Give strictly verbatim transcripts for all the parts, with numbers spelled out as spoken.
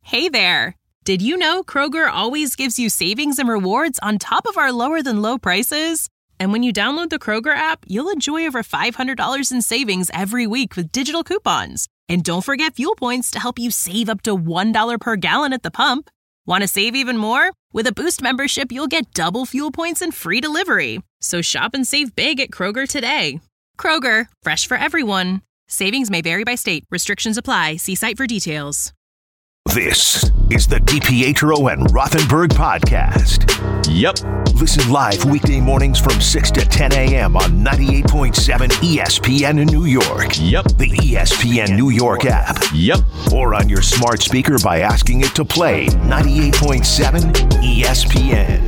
Hey there! Did you know Kroger always gives you savings and rewards on top of our lower-than-low prices? And when you download the Kroger app, you'll enjoy over five hundred dollars in savings every week with digital coupons. And don't forget fuel points to help you save up to one dollar per gallon at the pump. Want to save even more? With a Boost membership, you'll get double fuel points and free delivery. So shop and save big at Kroger today. Kroger, fresh for everyone. Savings may vary by state. Restrictions apply. See site for details. This is the DiPietro and Rothenberg podcast. Yep. Listen live weekday mornings from six to ten a.m. on ninety-eight point seven E S P N in New York. Yep. The E S P N New York app. Yep. Or on your smart speaker by asking it to play ninety-eight point seven E S P N.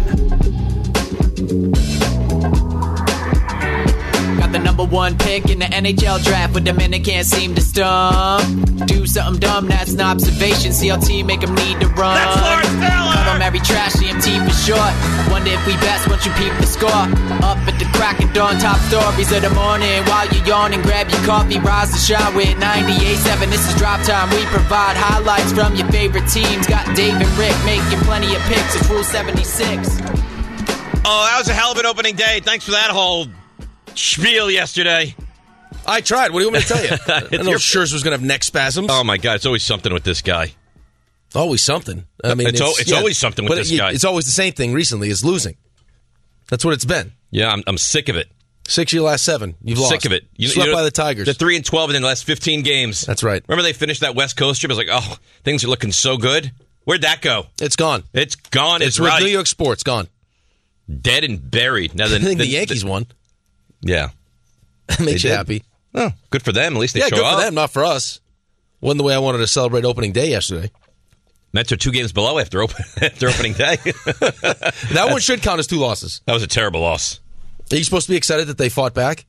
Got the number one pick in the N H L draft, but the men they can't seem to stump. Do something dumb, that's an observation. C L T make them need to run. That's Lawrence Taylor! Call them every trash, E M T for short. Wonder if we best once you peep the score. Up at the crack of dawn, top stories of the morning. While you're yawning, grab your coffee, rise to shine with ninety-eight point seven. This is Drop Time. We provide highlights from your favorite teams. Got Dave and Rick making plenty of picks. It's Rule seventy-six. Oh, that was a hell of an opening day. Thanks for that whole spiel yesterday. I tried. What do you want me to tell you? I didn't know Scherzer's going to have neck spasms. Oh, my God. It's always something with this guy. Always something. I mean, It's, it's, al- it's yeah, always something with but this it, guy. It's always the same thing recently, is losing. That's what it's been. Yeah, I'm, I'm sick of it. Six of your last seven. You've lost. Sick of it. You, Swept you know, by the Tigers. They're three and twelve in the last fifteen games. That's right. Remember they finished that West Coast trip? I was like, oh, things are looking so good. Where'd that go? It's gone. It's gone. It's It's with right. New York sports. Gone. Dead and buried. Now, the, I think the, the Yankees the, won. Yeah. Makes They you did. happy. Oh, good for them. At least they Yeah, show good up. for them, not for us. Wasn't the way I wanted to celebrate opening day yesterday. Mets are two games below after, open, after opening day. That one should count as two losses. That was a terrible loss. Are you supposed to be excited that they fought back?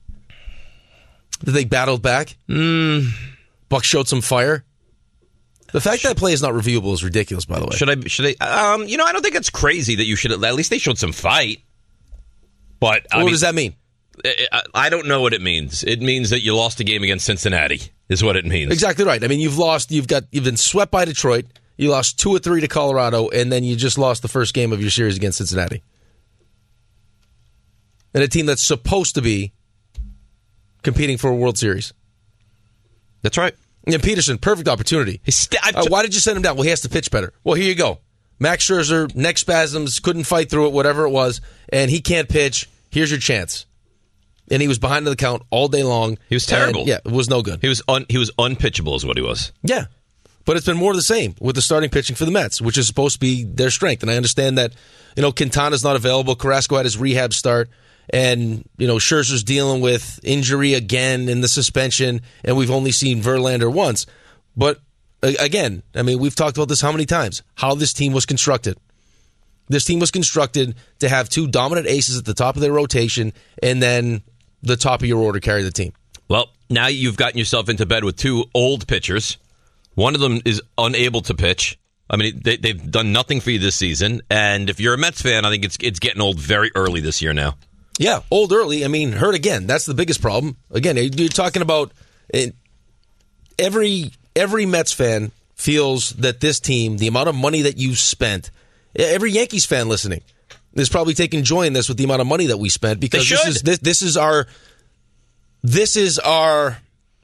That they battled back? Mm. Buck showed some fire? The fact that play is not reviewable is ridiculous, by the way. Should I? Should I? Um, you know, I don't think it's crazy that you should. At least they showed some fight. But I what mean, does that mean? I, I don't know what it means. It means that you lost a game against Cincinnati. Is what it means. Exactly right. I mean, you've lost. You've got. You've been swept by Detroit. You lost two or three to Colorado, and then you just lost the first game of your series against Cincinnati. And a team that's supposed to be competing for a World Series. That's right. And Peterson, perfect opportunity. St- uh, why did you send him down? Well, he has to pitch better. Well, here you go. Max Scherzer, neck spasms, couldn't fight through it, whatever it was, and he can't pitch. Here's your chance. And he was behind the count all day long. He was terrible. And, yeah, it was no good. He was un, he was unpitchable, is what he was. Yeah. But it's been more of the same with the starting pitching for the Mets, which is supposed to be their strength. And I understand that, you know, Quintana's not available. Carrasco had his rehab start. And, you know, Scherzer's dealing with injury again in the suspension. And we've only seen Verlander once. But, again, I mean, we've talked about this how many times? How this team was constructed. This team was constructed to have two dominant aces at the top of their rotation and then the top of your order carry the team. Well, now you've gotten yourself into bed with two old pitchers. One of them is unable to pitch. I mean, they, they've done nothing for you this season. And if you're a Mets fan, I think it's it's getting old very early this year now. Yeah, old early. I mean, hurt again. That's the biggest problem. Again, you're talking about every every Mets fan feels that this team, the amount of money that you spent, every Yankees fan listening is probably taking joy in this with the amount of money that we spent because this is this, this is our this is our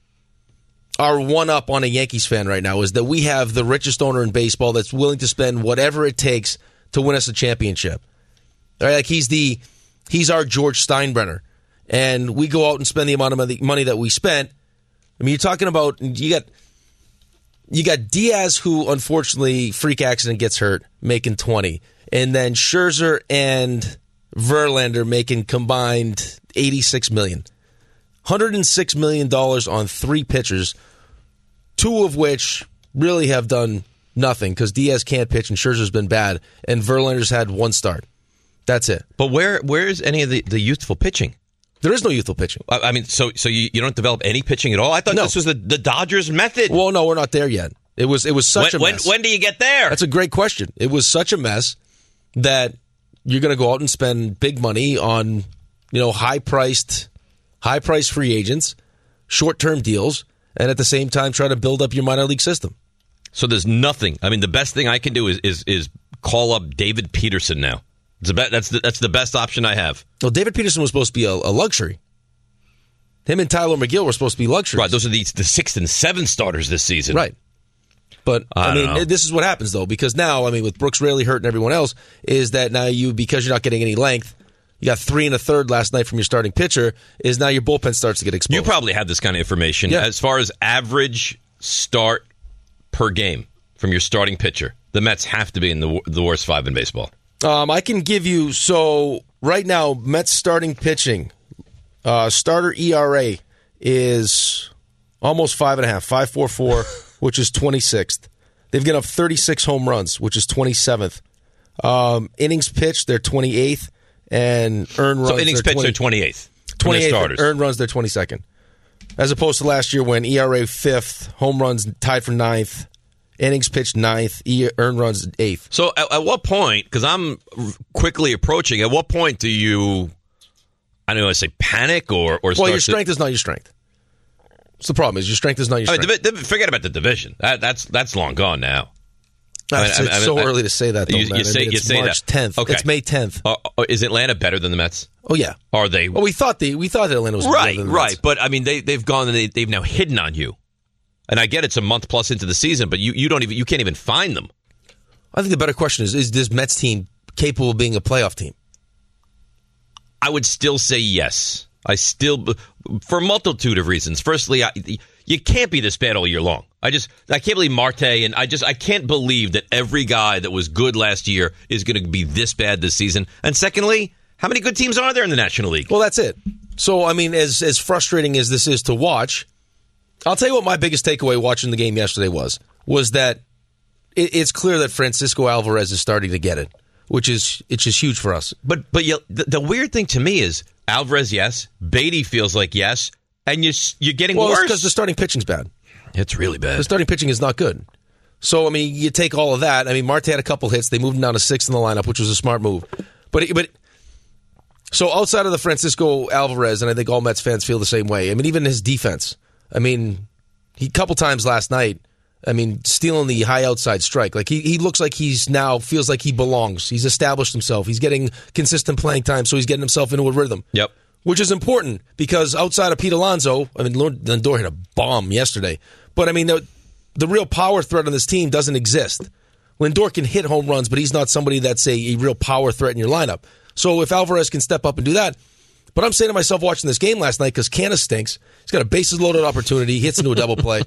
our one up on a Yankees fan right now is that we have the richest owner in baseball that's willing to spend whatever it takes to win us a championship. All right, like he's the He's our George Steinbrenner, and we go out and spend the amount of money that we spent. I mean, you're talking about you got you got Diaz, who unfortunately freak accident gets hurt, making twenty, and then Scherzer and Verlander making combined eighty-six million dollars, one hundred six million dollars on three pitchers, two of which really have done nothing because Diaz can't pitch and Scherzer's been bad, and Verlander's had one start. That's it. But where where is any of the, the youthful pitching? There is no youthful pitching. I, I mean, so so you, you don't develop any pitching at all? I thought no. this was the, the Dodgers method. Well, no, we're not there yet. It was it was such when, a mess. When, when do you get there? That's a great question. It was such a mess that you're going to go out and spend big money on, you know, high priced, high priced free agents, short term deals, and at the same time try to build up your minor league system. So there's nothing. I mean, the best thing I can do is is, is call up David Peterson now. It's the be- that's the, that's the best option I have. Well, David Peterson was supposed to be a, a luxury. Him and Tyler McGill were supposed to be luxuries. Right, those are the, the sixth and seventh starters this season. Right. But, I, I mean, know. this is what happens, though, because now, I mean, with Brooks Raley hurt and everyone else, is that now you, because you're not getting any length, you got three and a third last night from your starting pitcher, is now your bullpen starts to get exposed. You probably have this kind of information. Yeah. As far as average start per game from your starting pitcher, the Mets have to be in the, the worst five in baseball. Um, I can give you, so right now, Mets starting pitching, uh, starter E R A is almost five and a half, five point four four, which is twenty-sixth. They've given up thirty-six home runs, which is twenty-seventh. Um, innings pitched, they're twenty-eighth, and earned runs. So innings pitched, they're twenty-eighth. twenty-eighth, starters. Earned runs, they're twenty-second. As opposed to last year when E R A fifth, home runs tied for ninth, innings pitched ninth, e- earned runs eighth. So at, at what point, because I'm quickly approaching, at what point do you, I don't know, I say panic or, or Well, start your strength to, is not your strength. That's the problem, is your strength is not your I mean, strength. divi- divi- forget about the division. That, that's that's long gone now. I mean, I mean, it's I mean, so I- early to say that, though, You- man. you say- I mean, you it's say March that. tenth. Okay. It's May tenth. Uh, uh, is Atlanta better than the Mets? Oh, yeah. Are they? Well, we thought the we thought that Atlanta was right, better than the right. Mets. But I mean, they they've gone and they, they've now hidden on you. And I get it's a month plus into the season, but you, you don't even you can't even find them. I think the better question is: Is this Mets team capable of being a playoff team? I would still say yes. I still, for a multitude of reasons. Firstly, I, you can't be this bad all year long. I just, I can't believe Marte, and I just, I can't believe that every guy that was good last year is going to be this bad this season. And secondly, how many good teams are there in the National League? Well, that's it. So, I mean, as as frustrating as this is to watch, I'll tell you what my biggest takeaway watching the game yesterday was, was that it, it's clear that Francisco Alvarez is starting to get it, which is it's just huge for us. But but you, the, the weird thing to me is Alvarez, yes. Beatty feels like yes. And you, you're getting well, worse. because the starting pitching's bad. It's really bad. The starting pitching is not good. So, I mean, you take all of that. I mean, Marte had a couple hits. They moved him down to sixth in the lineup, which was a smart move. But but so outside of the Francisco Alvarez, and I think all Mets fans feel the same way. I mean, even his defense. I mean, he a couple times last night, I mean, stealing the high outside strike. Like, he, he looks like he's now, feels like he belongs. He's established himself. He's getting consistent playing time, so he's getting himself into a rhythm. Yep. Which is important, because outside of Pete Alonso, I mean, Lindor hit a bomb yesterday. But, I mean, the, the real power threat on this team doesn't exist. Lindor can hit home runs, but he's not somebody that's a, a real power threat in your lineup. So if Alvarez can step up and do that. But I'm saying to myself watching this game last night, because Canna stinks. He's got a bases-loaded opportunity. He hits into a double play.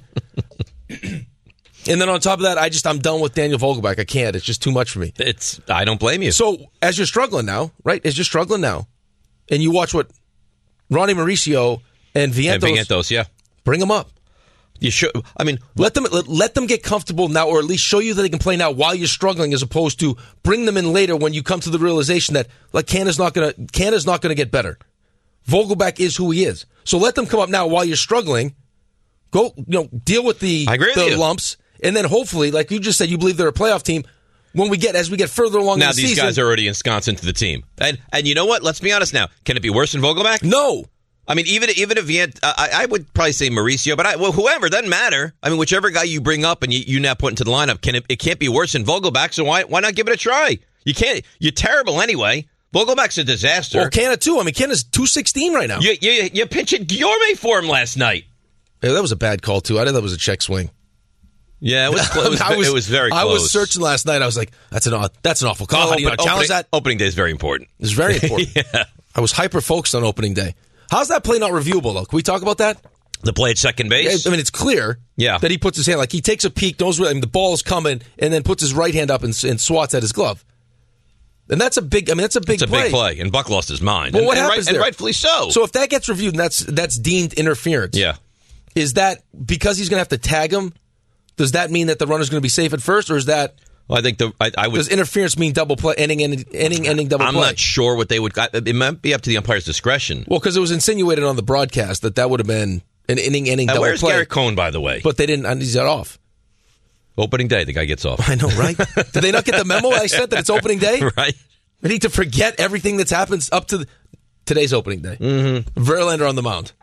And then on top of that, I just, I'm done with Daniel Vogelbach. I can't. It's just too much for me. It's I don't blame you. So as you're struggling now, right, as you're struggling now, and you watch what Ronnie Mauricio and Vientos, and Vientos, yeah. bring them up. You should. I mean, Let them let, let them get comfortable now, or at least show you that they can play now while you're struggling, as opposed to bring them in later when you come to the realization that like Canna's not gonna Canna's not gonna get better. Vogelbach is who he is. So let them come up now while you're struggling. Go, you know, deal with the I agree with the you. lumps, and then hopefully, like you just said, you believe they're a playoff team. When we get as we get further along now in the these season, guys are already ensconced into the team, and and you know what? Let's be honest now. Can it be worse than Vogelbach? no. I mean, even even if Vient, I, I would probably say Mauricio, but I, well, whoever doesn't matter. I mean, whichever guy you bring up and you, you now put into the lineup, can it, it can't be worse than Vogelbach. So why why not give it a try? You can't. You're terrible anyway. Vogelbach's a disaster. Well, Canna too. I mean, Canna's two sixteen right now. You you you pitched Guillorme for him last night. Yeah, that was a bad call too. I thought that was a check swing. Yeah, it was close. I was, it was very close. I was searching last night. I was like, "That's an aw- that's an awful call. Oh, How do you but not challenge opening, that?" Opening day is very important. It's very important. Yeah. I was hyper focused on opening day. How's that play not reviewable though? Can we talk about that? The play at second base. I mean, it's clear. Yeah. That he puts his hand, like he takes a peek, knows where I mean, the ball is coming, and then puts his right hand up and, and swats at his glove. And that's a big. I mean, that's a big. It's a play. big play, and Buck lost his mind. Well, and, what and, happens right, there? and rightfully so. So if that gets reviewed, and that's that's deemed interference. Yeah. Is that because he's going to have to tag him? Does that mean that the runner's going to be safe at first, or is that? Well, I think the I, I would. Does interference mean double play, inning, inning, inning, ending double I'm play? not sure what they would. It might be up to the umpire's discretion. Well, because it was insinuated on the broadcast that that would have been an inning, inning, Uh, double where's play. Garrett Cohn, by the way? But they didn't. He's got off. Opening day, the guy gets off. I know, right? Did they not get the memo I sent that it's opening day? Right. They need to forget everything that's happened up to the, today's opening day. Mm-hmm. Verlander on the mound.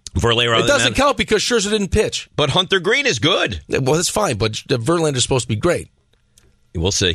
Verlander. It doesn't count because Scherzer didn't pitch. But Hunter Green is good. Well, that's fine, but Verlander's supposed to be great. We'll see.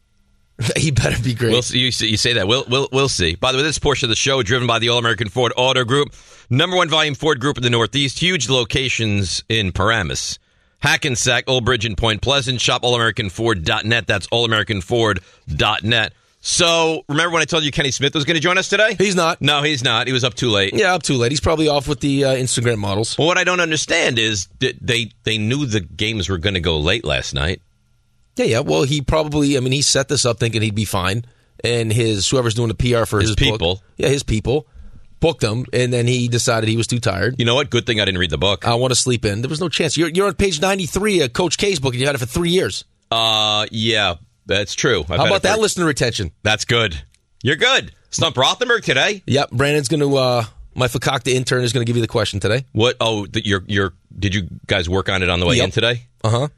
He better be great. We'll see, you, you say that. We'll, we'll, we'll see. By the way, this portion of the show driven by the All-American Ford Auto Group. Number one volume Ford Group in the Northeast. Huge locations in Paramus, Hackensack, Old Bridge, and Point Pleasant. Shop all american ford dot net. That's all american ford dot net. So, remember when I told you Kenny Smith was going to join us today? He's not. No, he's not. He was up too late. Yeah, up too late. He's probably off with the uh, Instagram models. Well, what I don't understand is that they, they knew the games were going to go late last night. Yeah, yeah. Well, he probably, I mean, he set this up thinking he'd be fine. And his, whoever's doing the P R for his, his people. Book, yeah, his people, booked him. And then he decided he was too tired. You know what? Good thing I didn't read the book. I want to sleep in. There was no chance. You're, you're on page ninety-three of Coach K's book, and you had it for three years. Uh, yeah, that's true. I've How about that listener retention? That's good. You're good. Stump Rothenberg today. Yep. Brandon's going to, uh, my Fakakta intern is going to give you the question today. What? Oh, the, your, your, did you guys work on it on the way yep. in today? Uh huh.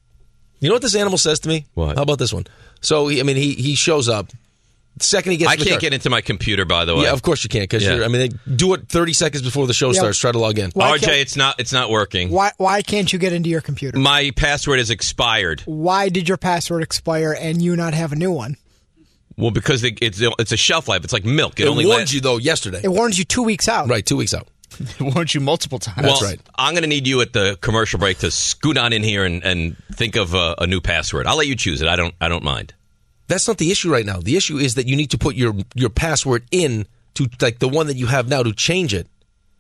You know what this animal says to me? What? How about this one? So, he, I mean, he he shows up. The second he gets I in the can't car, get into my computer, by the way. Yeah, of course you can't. Because yeah. I mean, they do it thirty seconds before the show yeah. starts. Try to log in. Why R J, it's not it's not working. Why Why can't you get into your computer? My password is expired. Why did your password expire and you not have a new one? Well, because it, it's it's a shelf life. It's like milk. It, It only warned lasts- you, though, yesterday. It warns you two weeks out. Right, two weeks out. It warned you multiple times. Well, That's right. I'm going to need you at the commercial break to scoot on in here and, and think of a, a new password. I'll let you choose it. I don't I don't mind. That's not the issue right now. The issue is that you need to put your, your password in to, like, the one that you have now to change it.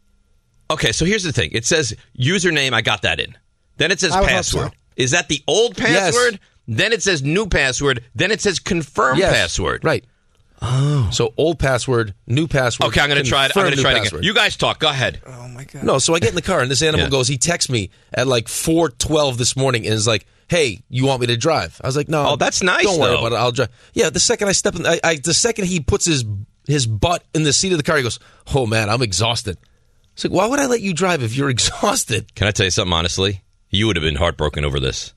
Okay, so here's the thing. It says username. I got that in. Then it says I would hope password. so. Is that the old password? Yes. Then it says new password. Then it says confirm Yes. password. Right. Oh. So old password, new password. Okay, I'm going to try it. I'm confirm going to new try it password. again. You guys talk. Go ahead. Oh, my God. No, so I get in the car, and this animal Yeah. goes, he texts me at like four twelve this morning and is like, hey, you want me to drive? I was like, no. Oh, that's nice, Don't worry though. about it. I'll drive. Yeah, the second I step in, I, I, the second he puts his his butt in the seat of the car, he goes, oh, man, I'm exhausted. It's like, why would I let you drive if you're exhausted? Can I tell you something honestly? You would have been heartbroken over this.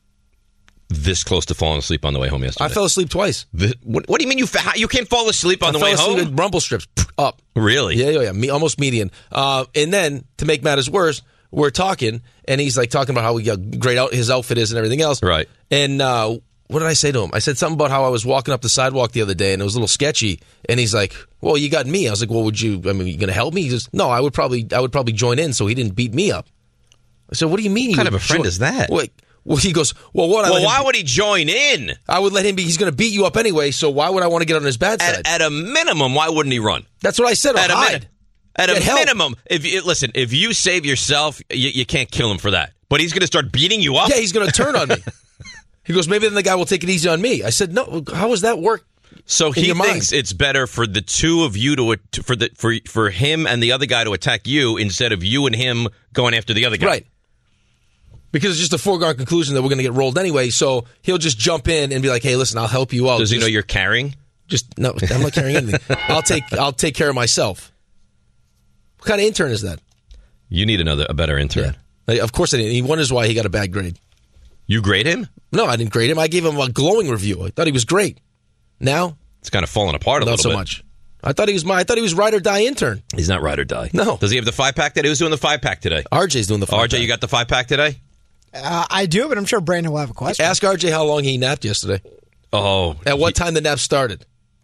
This close to falling asleep on the way home yesterday. I fell asleep twice. The, what, what do you mean you fa- you can't fall asleep on I the fell way asleep home? with rumble strips up. Really? Yeah, yeah, yeah. Me, almost median. Uh, and then, to make matters worse, we're talking, and he's like talking about how uh, great out his outfit is and everything else. Right. And uh, what did I say to him? I said something about how I was walking up the sidewalk the other day, and it was a little sketchy. And he's like, "Well, you got me." I was like, "Well, would you? I mean, you going to help me?" He goes, "No, I would probably, I would probably join in, so he didn't beat me up." I said, "What do you mean? What you kind of would a friend join-" is that? Wait. Well, he goes, well, what? I Well, let him why be- would he join in? I would let him be. He's going to beat you up anyway, so why would I want to get on his bad side? At, at a minimum, why wouldn't he run? That's what I said. Or At a, hide. min- at a Get help. minimum, if you, listen, if you save yourself, you, you can't kill him for that. But he's going to start beating you up. Yeah, he's going to turn on me. He goes, maybe then the guy will take it easy on me. I said, no. How does that work? So in he your thinks mind? it's better for the two of you to for the for for him and the other guy to attack you instead of you and him going after the other guy. Right. Because it's just a foregone conclusion that we're going to get rolled anyway. So he'll just jump in and be like, "Hey, listen, I'll help you out." Does he Just- know you're carrying? Just no, I'm not carrying anything. I'll take I'll take care of myself. What kind of intern is that? You need another a better intern. Like, of course I didn't. He wonders why he got a bad grade. You grade him? No, I didn't grade him. I gave him a glowing review. I thought he was great. Now, It's kind of falling apart a not little so bit. much. I thought he was my. I thought he was ride or die intern. He's not ride or die. No. Does he have the five pack today? Who's doing the five pack today? R J's doing the five R J, pack. you got the five pack today? Uh, I do, but I'm sure Brandon will have a question. Ask R J how long he napped yesterday. Oh. At what he- time the nap started?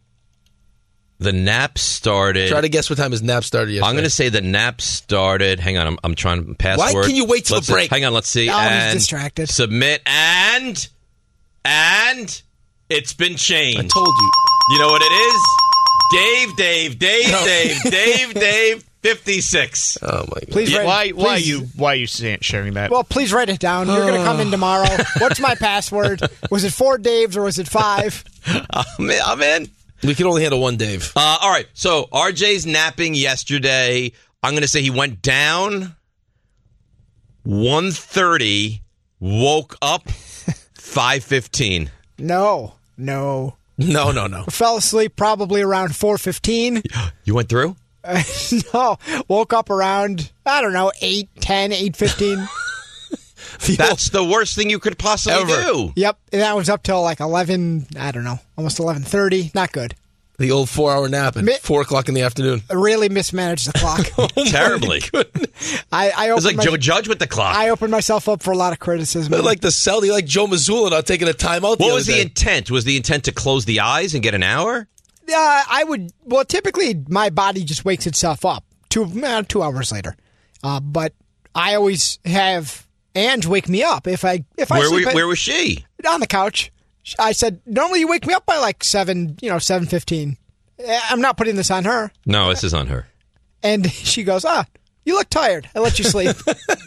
The nap started. Try to guess what time his nap started yesterday. I'm going to say the nap started. Hang on, I'm, I'm trying password. Why can you wait till Let's the break? See. Hang on, let's see. Oh, he's and distracted. Submit and and it's been changed. I told you. You know what it is? Dave, Dave, Dave, No. Dave, Dave, Dave, fifty-six. Oh my god. Please, Yeah, write, why? Why are please- you? Why are you saying, sharing that? Well, please write it down. You're going to come in tomorrow. What's my password? Was it four Daves or was it five? I'm in. I'm in. We can only handle one Dave. Uh, all right. So R J's napping yesterday. I'm going to say he went down one thirty, woke up five fifteen. No, no. No, no, no. Fell asleep probably around four fifteen. You went through? No, woke up around, I don't know, eight ten, eight fifteen. That's the worst thing you could possibly Ever. do. Yep, and that was up till like eleven, I don't know, almost eleven thirty. Not good. The old four-hour nap at Mi- four o'clock in the afternoon. Really mismanaged the clock. oh Terribly. I, I it was like my, Joe Judge with the clock. I opened myself up for a lot of criticism. Like the cell, you like Joe Mazzulla not taking a timeout. What was the day. the intent? Was the intent to close the eyes and get an hour? Yeah, uh, I would. Well, typically my body just wakes itself up two uh, two hours later. Uh, but I always have Ange wake me up if I if I where sleep were, at, where was she? On the couch. I said normally you wake me up by like seven, you know, seven fifteen. I'm not putting this on her. No, this is on her. And she goes, ah, you look tired. I let you sleep.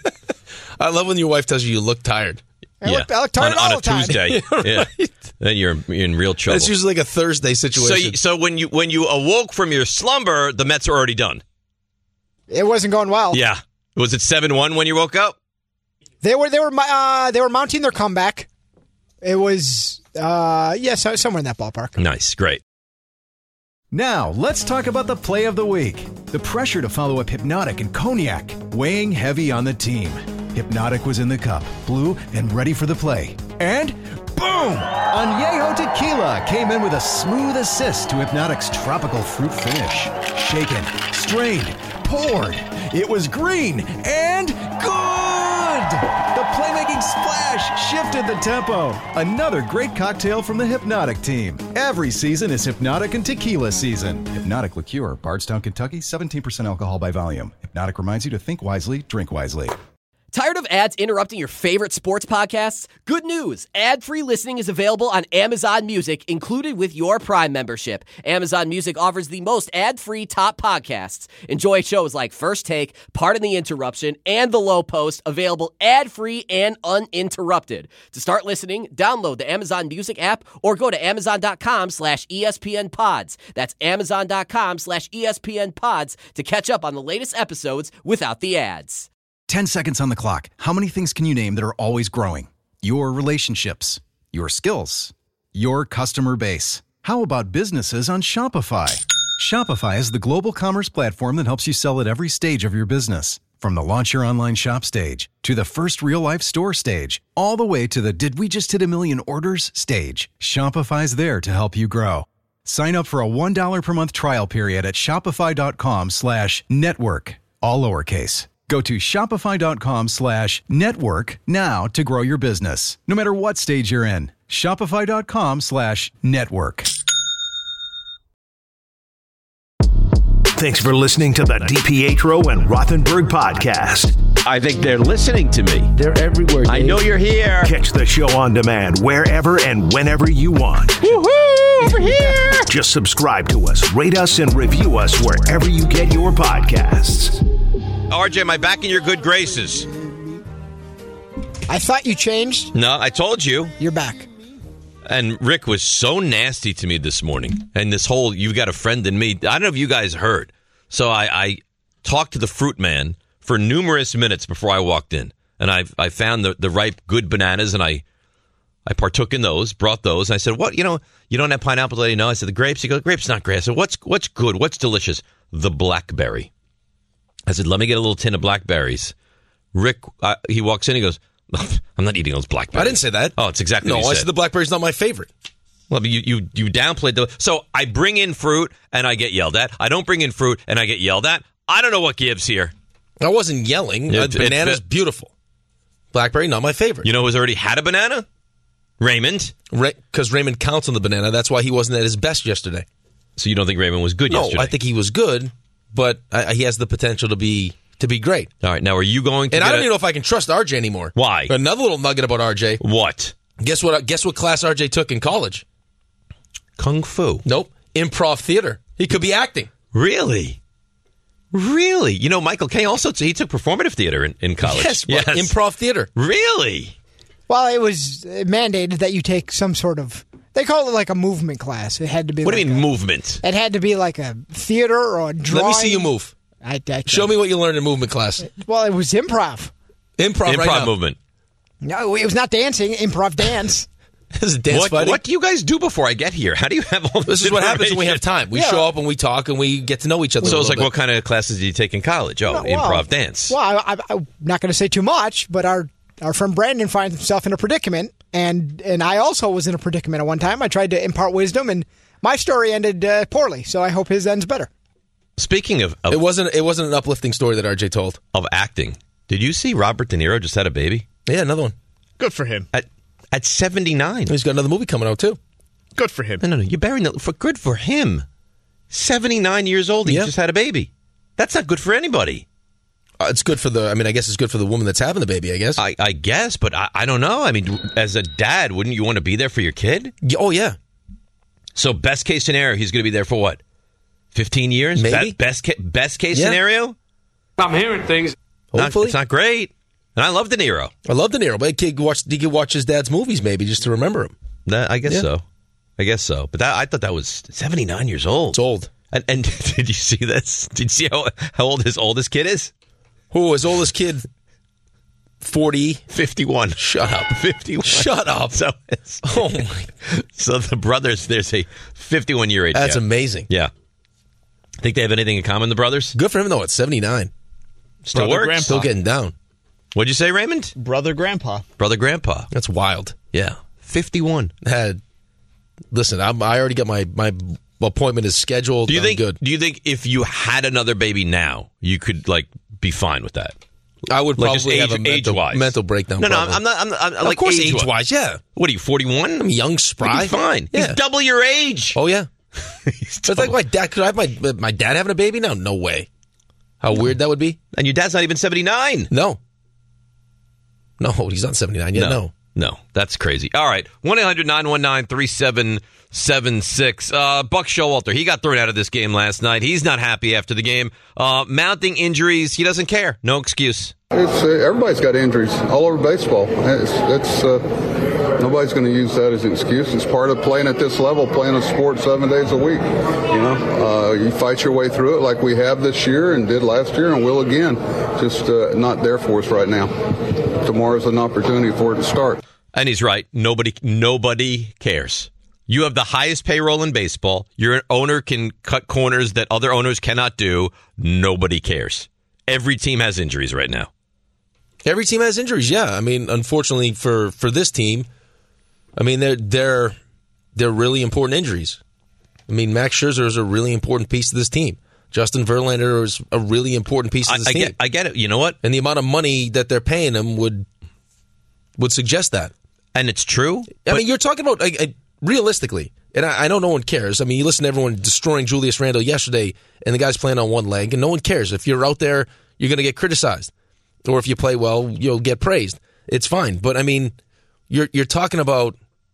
I love when your wife tells you you look tired. I, yeah. look, I look tired on, all on a the time. Tuesday. right. Yeah, then you're, you're in real trouble. It's usually like a Thursday situation. So, you, so when you when you awoke from your slumber, the Mets were already done. It wasn't going well. Yeah, was it seven one when you woke up? They were they were uh, they were mounting their comeback. It was uh, yeah, so, somewhere in that ballpark. Nice, great. Now, let's talk about the play of the week. The pressure to follow up Hypnotic and Cognac, weighing heavy on the team. Hypnotic was in the cup, blue, and ready for the play. And boom! Añejo Tequila came in with a smooth assist to Hypnotic's tropical fruit finish. Shaken, strained, poured. It was green and good! The playmaking splash shifted the tempo. Another great cocktail from the Hypnotic team. Every season is Hypnotic and Tequila season. Hypnotic Liqueur, Bardstown, Kentucky, seventeen percent alcohol by volume. Hypnotic reminds you to think wisely, drink wisely. Tired of ads interrupting your favorite sports podcasts? Good news! Ad-free listening is available on Amazon Music, included with your Prime membership. Amazon Music offers the most ad-free top podcasts. Enjoy shows like First Take, Pardon the Interruption, and The Low Post, available ad-free and uninterrupted. To start listening, download the Amazon Music app or go to amazon.com slash ESPN pods. That's amazon.com slash ESPN pods to catch up on the latest episodes without the ads. ten seconds on the clock. How many things can you name that are always growing? Your relationships, your skills, your customer base. How about businesses on Shopify? Shopify is the global commerce platform that helps you sell at every stage of your business. From the launch your online shop stage, to the first real-life store stage, all the way to the did we just hit a million orders stage. Shopify's there to help you grow. Sign up for a one dollar per month trial period at shopify.com slash network, all lowercase. Go to shopify.com slash network now to grow your business, no matter what stage you're in. Shopify.com slash network. Thanks for listening to the DiPietro and Rothenberg podcast. I think they're listening to me. They're everywhere, Dave. I know you're here. Catch the show on demand wherever and whenever you want. Woohoo! Over here! Just subscribe to us, rate us, and review us wherever you get your podcasts. R J, am I back in your good graces? I thought you changed. No, I told you. You're back. And Rick was so nasty to me this morning. And this whole, you've got a friend in me. I don't know if you guys heard. So I, I talked to the fruit man for numerous minutes before I walked in. And I I found the, the ripe, good bananas, and I I partook in those, brought those. And I said, what, you know, you don't have pineapple today? No. I said, the grapes? He goes, grapes not great. I said, what's, what's good? What's delicious? The blackberry. I said, let me get a little tin of blackberries. Rick, uh, he walks in, he goes, I'm not eating those blackberries. I didn't say that. Oh, it's exactly no, what you I said. said the blackberry's not my favorite. Well, you, you, you downplayed the... So I bring in fruit, and I get yelled at. I don't bring in fruit, and I get yelled at. I don't know what gives here. I wasn't yelling. It, uh, banana's it, beautiful. Blackberry, not my favorite. You know who's already had a banana? Raymond. Because Ra- Raymond counts on the banana. That's why he wasn't at his best yesterday. So you don't think Raymond was good no, yesterday? I think he was good, but I, he has the potential to be... To be great. All right, now are you going to And get I don't a... even know if I can trust R J anymore. Why? Another little nugget about R J. What? Guess what Guess what class R J took in college? Kung Fu. Nope. Improv theater. He could be acting. Really? Really? You know, Michael Kay also, he took performative theater in, in college. Yes, yes. Improv theater. Really? Well, it was mandated that you take some sort of... They call it like a movement class. It had to be What like do you mean a, movement? It had to be like a theater or a drawing. Let me see you move. I, I Show me what you learned in movement class. Well, it was improv. Improv, Improv right now. movement. No, it was not dancing. Improv dance. This is dance what, fighting. what do you guys do before I get here? How do you have all this This is what happens when we have time. We Yeah. show up and we talk and we get to know each other. So a it's like, bit. what kind of classes did you take in college? Oh, No, improv well, dance. Well, I, I, I'm not going to say too much, but our, our friend Brandon finds himself in a predicament And and I also was in a predicament at one time. I tried to impart wisdom, and my story ended uh, poorly. So I hope his ends better. Speaking of, of it wasn't it wasn't an uplifting story that R J told of acting. Did you see Robert De Niro just had a baby? Yeah, another one. Good for him. At at seventy-nine, he's got another movie coming out too. Good for him. No, no, no. You're burying the for good for him. seventy-nine years old. He yeah. just had a baby. That's not good for anybody. Uh, it's good for the. I mean, I guess it's good for the woman that's having the baby. I guess. I, I guess, but I, I don't know. I mean, as a dad, wouldn't you want to be there for your kid? Oh yeah. So best case scenario, he's going to be there for what? Fifteen years? Maybe. Be- best ca- best case yeah. scenario. I'm hearing things. Hopefully, not, it's not great. And I love De Niro. I love De Niro, but a kid could watch, he could watch his dad's movies maybe just to remember him. That, I guess yeah. so. I guess so. But that, I thought that was seventy-nine years old. It's old. And, and did you see this? Did you see how, how old his oldest kid is? Who, his oldest kid? forty? fifty-one. Shut up. fifty-one. Shut up. So, it's, oh my. So the brothers, there's a fifty-one-year age That's gap. amazing. Yeah. Think they have anything in common, the brothers? Good for him, though. It's seventy-nine. Still Brother works. grandpa. Still getting down. What'd you say, Raymond? Brother grandpa. Brother grandpa. That's wild. Yeah. fifty-one. Had Listen, I'm, I already got my, my appointment is scheduled. Do you I'm think? good. Do you think if you had another baby now, you could like be fine with that? I would Like, probably just age- have a mental, age-wise. mental breakdown. No, no, probably. I'm not. I'm, not, I'm Of like course, age-wise. age-wise, yeah. What are you? forty-one? I'm young, spry. You'd be fine. Yeah. He's double your age. Oh yeah. He's So it's like my dad. Could I have my my dad having a baby now? No way. How weird that would be. And your dad's not even seventy-nine. No. No, he's not seventy-nine yet. No. No, that's crazy. All right. one eight hundred nine one nine three seven seven six. Uh, Buck Showalter, he got thrown out of this game last night. He's not happy after the game. Uh, mounting injuries, he doesn't care. No excuse. It's, uh, everybody's got injuries all over baseball. It's, it's, uh, nobody's going to use that as an excuse. It's part of playing at this level, playing a sport seven days a week. You know, uh, you fight your way through it like we have this year and did last year and will again. Just uh, not there for us right now. Tomorrow's an opportunity for it to start. And he's right. Nobody, nobody cares. You have the highest payroll in baseball. Your owner can cut corners that other owners cannot do. Nobody cares. Every team has injuries right now. Every team has injuries. Yeah, I mean, unfortunately for, for this team, I mean they're they're they're really important injuries. I mean, Max Scherzer is a really important piece of this team. Justin Verlander is a really important piece of this I, I team. Get, I get it. You know what? And the amount of money that they're paying him would would suggest that. And it's true. I mean, you're talking about uh, uh, realistically, and I, I know no one cares. I mean, you listen to everyone destroying Julius Randle yesterday, and the guy's playing on one leg, and no one cares. If you're out there, you're going to get criticized. Or if you play well, you'll get praised. It's fine. But, I mean, you're you're talking about,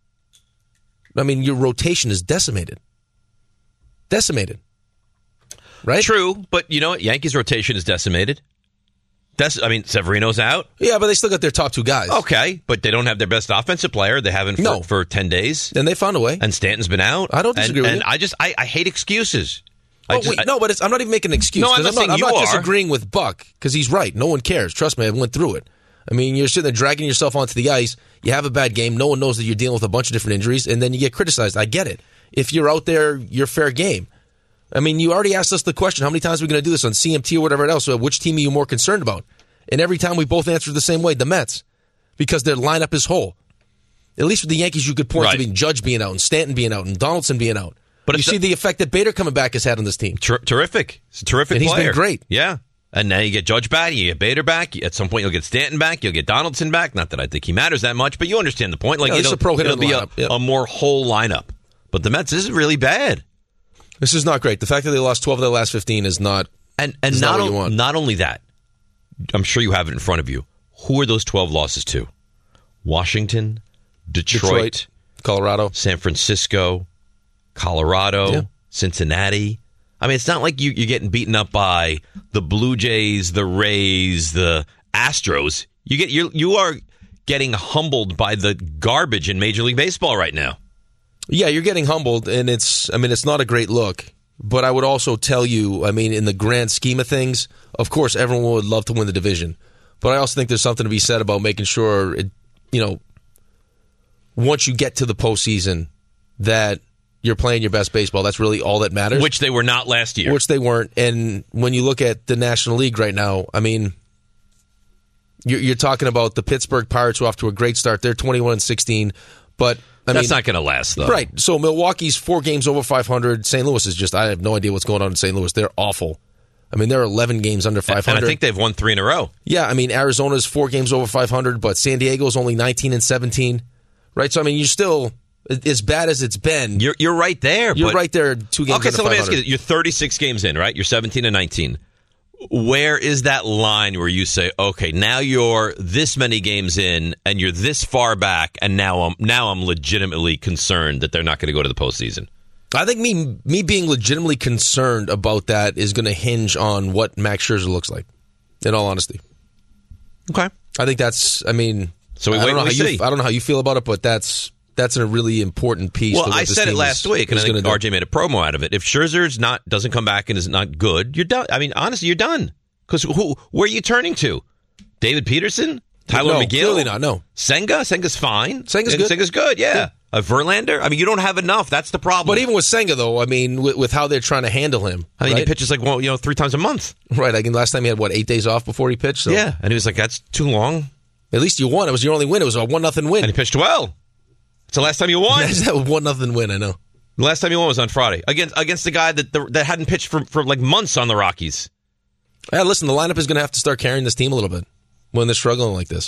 I mean, your rotation is decimated. Decimated. Right? True, but you know what? Yankees' rotation is decimated. Dec- I mean, Severino's out. Yeah, but they still got their top two guys. Okay, but they don't have their best offensive player. They haven't for, No. for ten days. And they found a way. And Stanton's been out. I don't disagree and, with and you. I just, I, I hate excuses. I Oh, just, wait, I- no, but it's, I'm not even making an excuse. No, I'm 'cause not I'm saying not, I'm you not are. disagreeing with Buck because he's right. No one cares. Trust me, I went through it. I mean, you're sitting there dragging yourself onto the ice. You have a bad game. No one knows that you're dealing with a bunch of different injuries, and then you get criticized. I get it. If you're out there, you're fair game. I mean, you already asked us the question, how many times are we going to do this on C M T or whatever else? Which team are you more concerned about? And every time we both answered the same way, the Mets, because their lineup is whole. At least with the Yankees, you could point Right. to being Judge being out and Stanton being out and Donaldson being out. But But you it's see the- the effect that Bader coming back has had on this team. ter- terrific. He's a terrific And he's player. been great. Yeah. And now you get Judge back, you get Bader back. At some point, you'll get Stanton back. You'll get Donaldson back. Not that I think he matters that much, but you understand the point. Like, Yeah, it'll, it's a pro hitter it'll be a, lineup. Yep. a more whole lineup. But the Mets, this is really bad. This is not great. The fact that they lost twelve of their last fifteen is not And and is not, not what o- you want. not only that, I'm sure you have it in front of you. Who are those twelve losses to? Washington, Detroit, Detroit, Colorado, San Francisco, Colorado, Yeah. Cincinnati. I mean, it's not like you, you're getting beaten up by the Blue Jays, the Rays, the Astros. You get you you are getting humbled by the garbage in Major League Baseball right now. Yeah, you're getting humbled, and it's, I mean, it's not a great look. But I would also tell you, I mean, in the grand scheme of things, of course, everyone would love to win the division. But I also think there's something to be said about making sure, it, you know, once you get to the postseason, that you're playing your best baseball. That's really all that matters. Which they were not last year. Which they weren't. And when you look at the National League right now, I mean, You're, you're talking about the Pittsburgh Pirates, who are off to a great start. They're twenty-one and sixteen, but I That's mean, not going to last, though. Right. So Milwaukee's four games over five hundred. Saint Louis is just, I have no idea what's going on in Saint Louis. They're awful. I mean, they're eleven games under five hundred. And I think they've won three in a row. Yeah, I mean, Arizona's four games over five hundred, but San Diego's only nineteen and seventeen. Right? So, I mean, you're still, as bad as it's been. You're you're right there. You're but, right there, two games okay, under so let me ask five hundred. you, you're thirty-six games in, right? You're seventeen and nineteen. Where is that line where you say, okay, now you're this many games in and you're this far back, and now I'm now I'm legitimately concerned that they're not going to go to the postseason? I think me me being legitimately concerned about that is going to hinge on what Max Scherzer looks like, in all honesty. Okay. I think that's, I mean, so we I, wait don't know and how we you, see. I don't know how you feel about it, but that's that's a really important piece. Well, to what I this said it team last is, week, and is I think gonna R do. J made a promo out of it. If Scherzer's not doesn't come back and is not good, you're done. I mean, honestly, you're done. Because who? Where are you turning to? David Peterson? Tyler No, McGill? clearly not, no. Senga? Senga's fine. Senga's And good. Senga's good, yeah. Yeah. A Verlander? I mean, you don't have enough. That's the problem. But even with Senga, though, I mean, with, with how they're trying to handle him. I mean, right? he pitches like, well, you know, three times a month. Right. Like last time he had, what, eight days off before he pitched? So Yeah. And he was like, that's too long. At least you won. It was your only win. It was a one nothing win. And he pitched well. It's the last time you won. That was one nothing win, I know. The last time you won was on Friday. Against against the guy that the, that hadn't pitched for, for like months on the Rockies. Yeah, listen, the lineup is going to have to start carrying this team a little bit when they're struggling like this.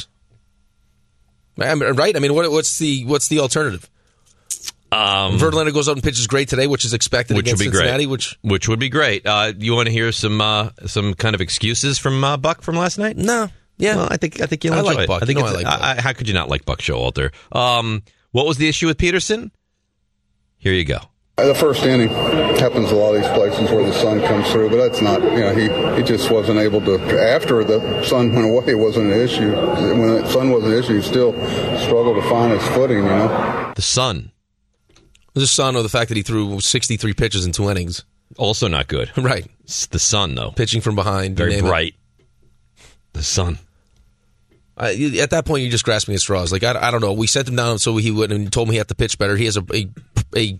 I mean, right? I mean, what, what's the what's the alternative? Um, Verlander goes out and pitches great today, which is expected which would against be Cincinnati. great. Which which would be great. Uh, you want to hear some uh, some kind of excuses from uh, Buck from last night? No, yeah, Well, I think I think you'll I enjoy like it. Buck. I think You know it's- I like Buck. I, how could you not like Buck Showalter? Um, what was the issue with Peterson? Here you go. The first inning happens a lot of these places where the sun comes through, but that's not, you know, he, he just wasn't able to, after the sun went away, it wasn't an issue. When the sun wasn't an issue, he still struggled to find his footing, you know. The sun. The sun, or the fact that he threw sixty-three pitches in two innings. Also not good. Right. It's the sun, though. Pitching from behind. Very you name it. bright. The sun. I, at that point, you're just grasping at straws. Like, I, I don't know. We sent him down so he would, and told him he had to pitch better. He has a, a, a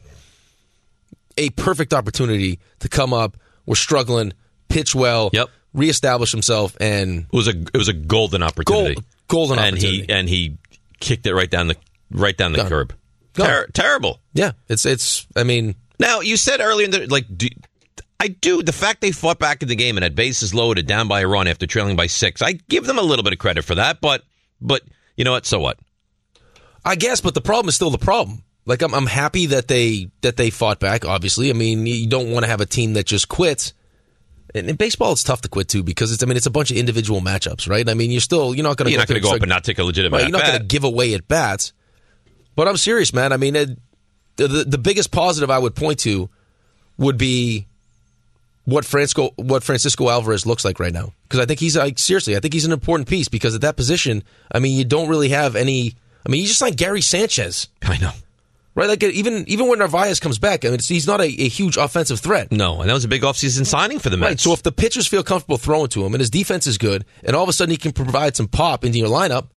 a perfect opportunity to come up. We're struggling, pitch well, Yep. reestablish himself, and It was a it was a golden opportunity. Gold- golden and opportunity. he and he kicked it right down the right down the Gone. curb. Gone. Ter- terrible. yeah, it's it's. I mean, Now you said earlier in the like, do, I do the fact they fought back in the game and had bases loaded, down by a run after trailing by six. I give them a little bit of credit for that, but but you know what? So what? I guess, but the problem is still the problem. Like, I'm I'm happy that they that they fought back. Obviously, I mean, you don't want to have a team that just quits. And in baseball, it's tough to quit too because it's. I mean, it's a bunch of individual matchups, right? I mean, you're still you're not going to You're not going to go through- up and not take a legitimate Right, you're not at-bat. going to give away at bats. But I'm serious, man. I mean, it, the, the the biggest positive I would point to would be what Francisco what Francisco Alvarez looks like right now. Because I think he's like seriously, I think he's an important piece because at that position, I mean, you don't really have any. I mean, you just like Gary Sanchez, I know. right? Like even even when Narvaez comes back, I mean, it's, he's not a, a huge offensive threat. No, and that was a big offseason signing for the Mets. Right, so if the pitchers feel comfortable throwing to him and his defense is good, and all of a sudden he can provide some pop into your lineup.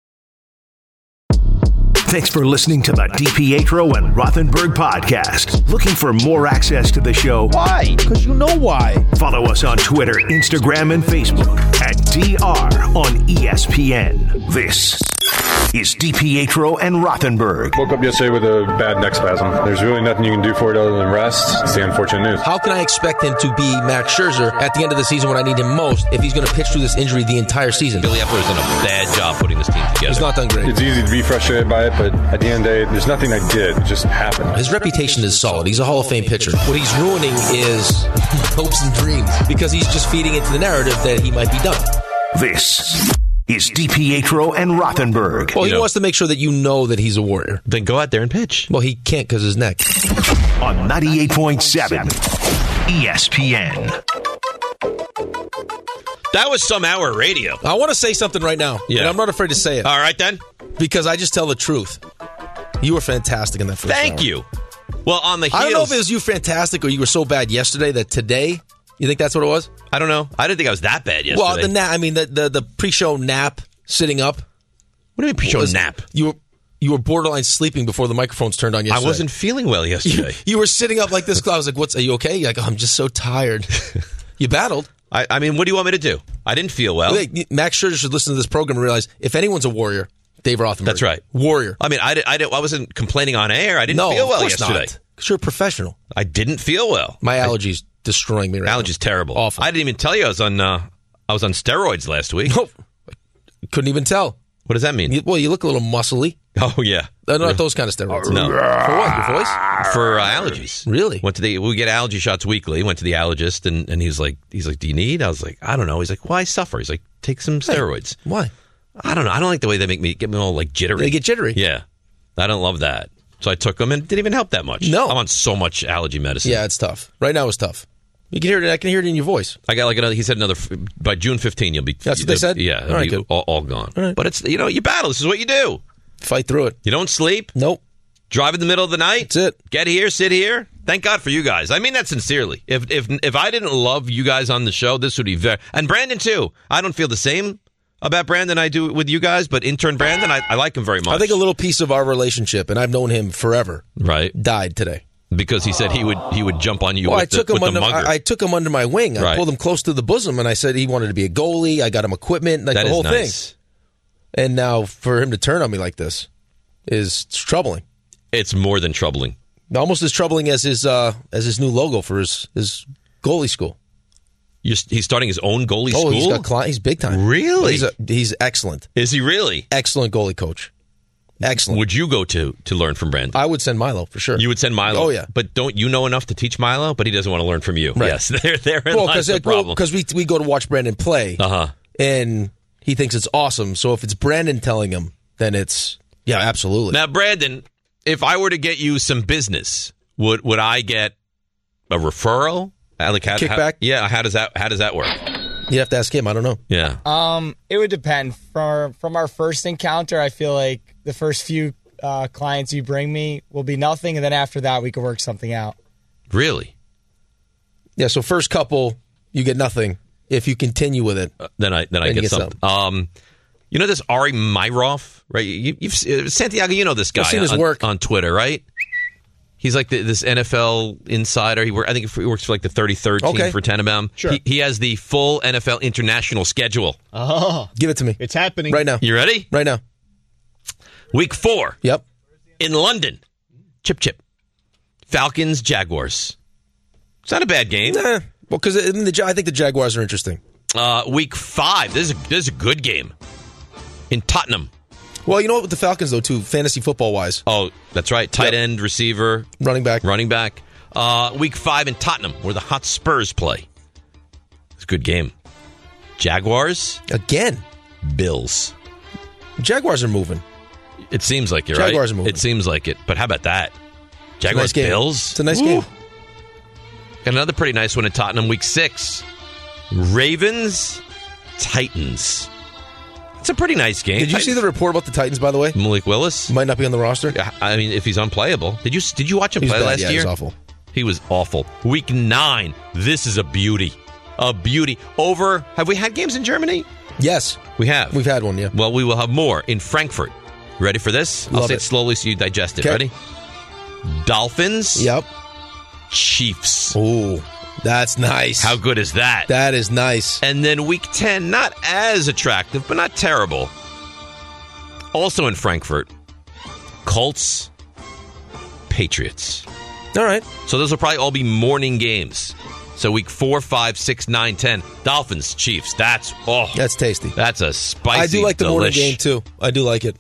Thanks for listening to the DiPietro and Rothenberg podcast. Looking for more access to the show? Why? Because you know why. Follow us on Twitter, Instagram, and Facebook at D R on E S P N. This is DiPietro and Rothenberg. Woke up yesterday with a bad neck spasm. There's really nothing you can do for it other than rest. It's the unfortunate news. How can I expect him to be Max Scherzer at the end of the season when I need him most if he's going to pitch through this injury the entire season? Billy Epler's done a bad job putting this team together. He's not done great. It's easy to be frustrated by it, but at the end of the day, there's nothing I did. It just happened. His reputation is solid. He's a Hall of Fame pitcher. What he's ruining is hopes and dreams because he's just feeding into the narrative that he might be done. This is DiPietro and Rothenberg. Well, he You know- wants to make sure that you know that he's a warrior. Then go out there and pitch. Well, he can't because his neck. On ninety-eight point seven E S P N. That was some hour radio. I want to say something right now, Yeah. and I'm not afraid to say it All right, then. because I just tell the truth. You were fantastic in that first Thank hour. you. Well, on the heels... I don't know if it was you fantastic or you were so bad yesterday that today, you think that's what it was? I don't know. I didn't think I was that bad yesterday. Well, the nap, I mean, the, the, the pre-show nap, sitting up. What do you mean pre-show was- nap? You were, you were borderline sleeping before the microphones turned on yesterday. I wasn't feeling well You, yesterday. you were sitting up like this. I was like, "What's? Are you okay?" You're like, oh, "I'm just so tired." You battled. I, I mean, what do you want me to do? I didn't feel well. Max Scherzer should listen to this program and realize if anyone's a warrior, Dave Rothenberg. That's right. Warrior. I mean, I, did, I, did, I wasn't complaining on air. I didn't no, feel well of course yesterday. Because you're a professional. I didn't feel well. My allergies I, destroying me right allergies now. terrible. Awful. I didn't even tell you I was on uh, I was on steroids last week. No, couldn't even tell. What does that mean? You, well, you look a little muscly. Oh, yeah. Uh, not those kind of steroids. No. For what? Your voice? For uh, allergies. Really? Went to the we get allergy shots weekly. Went to the allergist, and, and he's like, he's like, do you need? I was like, I don't know. He's like, why suffer? He's like, take some steroids. Hey, why? I don't know. I don't like the way they make me get me all like jittery. They get jittery. Yeah, I don't love that. So I took them, and it didn't even help that much. No, I'm on so much allergy medicine. Yeah, it's tough. Right now, it's tough. You can hear it. I can hear it in your voice. I got like another. He said another by June fifteenth. You'll be. That's what they said. Yeah, all right, be good. All, all gone. All right. But it's you know you battle. This is what you do. Fight through it. You don't sleep. Nope. Drive in the middle of the night. That's it. Get here, sit here. Thank God for you guys. I mean that sincerely. If if if I didn't love you guys on the show, this would be very. And Brandon too. I don't feel the same about Brandon I do with you guys, but intern Brandon, I, I like him very much. I think a little piece of our relationship, and I've known him forever. Right. Died today. Because he said he would he would jump on you well, with, I took the, him with under, the mugger. I, I took him under my wing. I right. pulled him close to the bosom, and I said he wanted to be a goalie. I got him equipment, like that the whole is nice. thing. And now for him to turn on me like this is it's troubling. It's more than troubling. Almost as troubling as his uh, as his new logo for his, his goalie school. You're, he's starting his own goalie oh, school? He's got cli- he's big time. Really? He's, a, he's excellent. Is he really? Excellent goalie coach. Excellent. Would you go to to learn from Brandon? I would send Milo for sure. You would send Milo? Oh, yeah. But don't you know enough to teach Milo? But he doesn't want to learn from you. Right. Yes, there, therein well, lies the problem. Because we, we go to watch Brandon play, uh-huh. and he thinks it's awesome. So if it's Brandon telling him, then it's, yeah, absolutely. Now, Brandon, if I were to get you some business, would would I get a referral? Like how, Kickback? How, yeah, how does that how does that work? You'd have to ask him. I don't know. Yeah. Um, it would depend. From from our first encounter, I feel like the first few uh, clients you bring me will be nothing, and then after that, we could work something out. Really? Yeah. So first couple, you get nothing. If you continue with it, uh, then I then I then get, get something. something. Um, you know this Ari Myroff, right? You, you've uh, Santiago. You know this guy I've seen his on, work on Twitter, right? He's like the, this N F L insider. He work, I think he works for like the thirty-third team okay. for Tenenbaum. Sure. He, he has the full N F L international schedule. Oh, give it to me. It's happening right now. You ready? Right now. Week four. Yep. In London. Chip chip. Falcons Jaguars. It's not a bad game. Nah. Well, because I think the Jaguars are interesting. Uh, week five. This is a, this is a good game in Tottenham. Well, you know what with the Falcons, though, too, fantasy football-wise. Oh, that's right. Tight yep. end, receiver. Running back. Running back. Uh, week five in Tottenham, where the Hot Spurs play. It's a good game. Jaguars. Again. Bills. Jaguars are moving. It seems like you're Jaguars right. Jaguars are moving. It seems like it. But how about that? Jaguars, it's a nice Bills. It's a nice Woo. game. Got another pretty nice one in Tottenham, week six. Ravens, Titans. It's a pretty nice game. Did you Titans. see the report about the Titans, by the way? Malik Willis might not be on the roster. I mean, if he's unplayable. Did you did you watch him He's play bad. last yeah, year? He was awful. He was awful. Week nine. This is a beauty. A beauty. Over. Have we had games in Germany? Yes, we have. We've had one. Yeah. Well, we will have more in Frankfurt. Ready for this? Love I'll say it. it slowly so you digest it. Kay. Ready? Dolphins. Yep. Chiefs. Ooh, that's nice. How good is that? That is nice. And then week ten, not as attractive, but not terrible. Also in Frankfurt, Colts, Patriots. All right. So those will probably all be morning games. So week four, five, six, nine, ten, Dolphins, Chiefs. That's oh, that's tasty. That's a spicy. I do like the delish. morning game too. I do like it.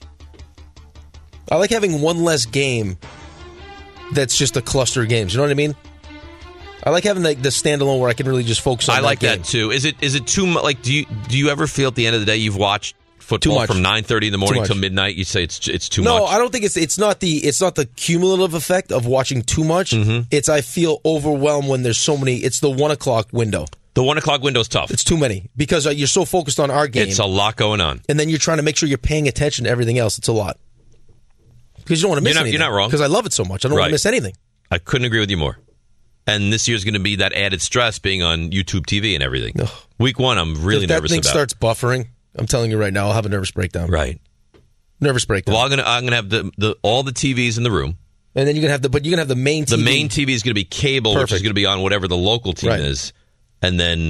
I like having one less game. That's just a cluster of games. You know what I mean? I like having the, the standalone where I can really just focus on. I that like game. that too. Is it is it too much? Like, do you do you ever feel at the end of the day you've watched football from nine thirty in the morning till midnight? You say it's it's too no, much. No, I don't think it's it's not the it's not the cumulative effect of watching too much. Mm-hmm. It's I feel overwhelmed when there's so many. It's the one o'clock window. The one o'clock window is tough. It's too many because you're so focused on our game. It's a lot going on, and then you're trying to make sure you're paying attention to everything else. It's a lot because you don't want to miss you're not, anything. You're not wrong because I love it so much. I don't right. want to miss anything. I couldn't agree with you more. And this year's going to be that added stress being on YouTube T V and everything. Ugh. Week one, I'm really if that nervous thing about. starts buffering, I'm telling you right now, I'll have a nervous breakdown. Right, nervous breakdown. Well, I'm gonna I'm gonna have the, the all the T Vs in the room, and then you're gonna have the but you're gonna have the main T V. The main T V is going to be cable, Perfect. which is going to be on whatever the local team right. is, and then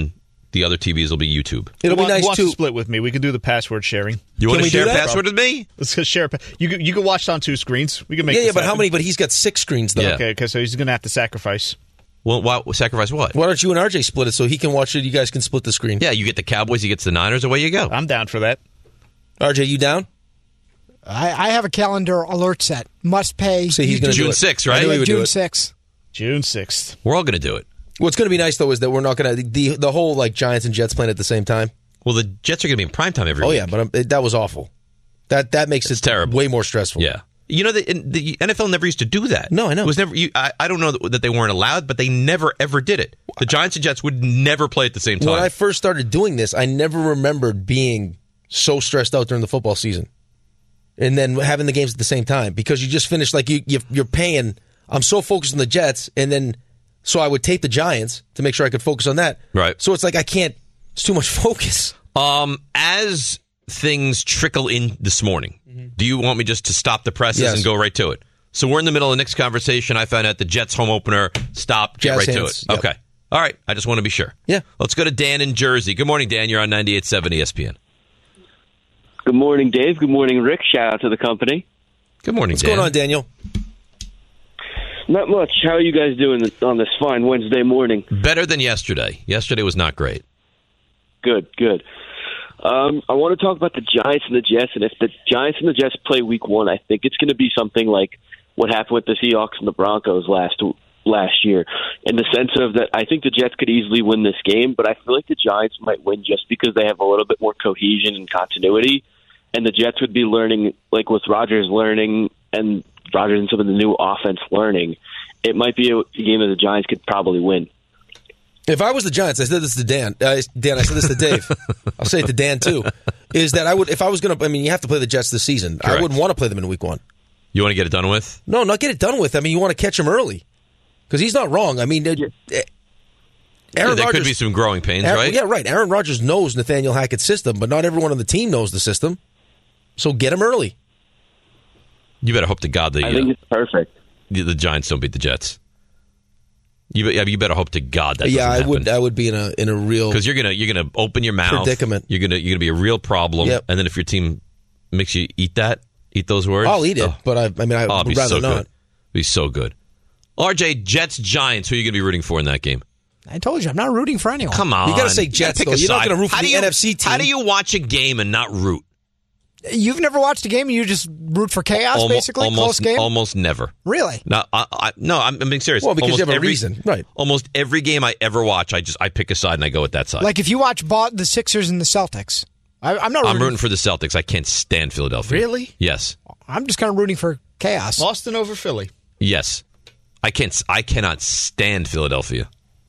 the other T Vs will be YouTube. It'll be nice to split with me. We can do the password sharing. You want to share a password with me? Let's just share. A pa- you can, you can watch it on two screens. We can make. Yeah, yeah, this but how happen. many? But he's got six screens though. Yeah. Okay, okay, so he's going to have to sacrifice. Well, why, sacrifice what? Why don't you and R J split it so he can watch it? You guys can split the screen. Yeah, you get the Cowboys, he gets the Niners. Away you go. I'm down for that. R J, you down? I, I have a calendar alert set. Must pay. See, he's going to June sixth, right? I knew he would do June it. sixth. June sixth. We're all going to do it. What's going to be nice though is that we're not going to the the whole like Giants and Jets playing at the same time. Well, the Jets are going to be in primetime every Oh week. yeah, but um, it, that was awful. That that makes It's it terrible. way more stressful. Yeah. You know, the, the N F L never used to do that. No, I know. It was never. You, I, I don't know that they weren't allowed, but they never, ever did it. The Giants and Jets would never play at the same time. When I first started doing this, I never remembered being so stressed out during the football season. And then having the games at the same time because you just finished like you, you you're paying. I'm so focused on the Jets, and then so I would tape the Giants to make sure I could focus on that. Right. So it's like I can't. It's too much focus. Um, as things trickle in this morning, mm-hmm. do you want me just to stop the presses Yes. and go right to it? So we're in the middle of the next conversation. I found out the Jets home opener. Stop. Get Jazz right hands, to it. yep. Okay. All right. I just want to be sure. Yeah. Let's go to Dan in Jersey. Good morning, Dan. You're on ninety-eight point seven E S P N. Good morning, Dave. Good morning, Rick. Shout out to the company. Good morning, What's Dan. going on, Daniel? Not much. How are you guys doing on this fine Wednesday morning? Better than yesterday. Yesterday was not great. Good, good. Um, I want to talk about the Giants and the Jets, and if the Giants and the Jets play week one, I think it's going to be something like what happened with the Seahawks and the Broncos last last year, in the sense of that I think the Jets could easily win this game, but I feel like the Giants might win just because they have a little bit more cohesion and continuity, and the Jets would be learning, like with Rodgers learning and Rodgers and some of the new offense learning, it might be a game that the Giants could probably win. If I was the Giants, I said this to Dan. Uh, Dan, I said this to Dave. I'll say it to Dan too. Is that I would if I was going to? I mean, you have to play the Jets this season. Correct. I wouldn't want to play them in week one. You want to get it done with? No, not get it done with. I mean, you want to catch him early because he's not wrong. I mean, uh, Aaron yeah, there Rodgers, could be some growing pains, Aaron, right? Yeah, right. Aaron Rodgers knows Nathaniel Hackett's system, but not everyone on the team knows the system. So get him early. You better hope to God that I think uh, it's perfect. The, the Giants don't beat the Jets. You, you better hope to God that yeah, I doesn't would. I would be in a in a real because you're gonna you're gonna open your mouth predicament. You're gonna you're gonna be a real problem. Yep. And then if your team makes you eat that, eat those words, I'll eat it, oh. but I, I mean, I oh, would be rather so not. Good. Be so good. R J, Jets Giants. Who are you gonna be rooting for in that game? I told you I'm not rooting for anyone. Come on, you got to say Jets. Though. You're not going to root for how the you, N F C team. How do you watch a game and not root? You've never watched a game and you just root for chaos, almost, basically? almost, Close game? Almost never. Really? No, I, I, no, I'm, I'm being serious. Well, because almost you have a every, reason, right? Almost every game I ever watch, I just I pick a side and I go with that side. Like if you watch Bo- the Sixers and the Celtics. I, I'm not. I'm rooting rooting for the Celtics. I can't stand Philadelphia. Really? Yes. I'm just kind of rooting for chaos. Boston over Philly. Yes. I can't. I cannot stand Philadelphia.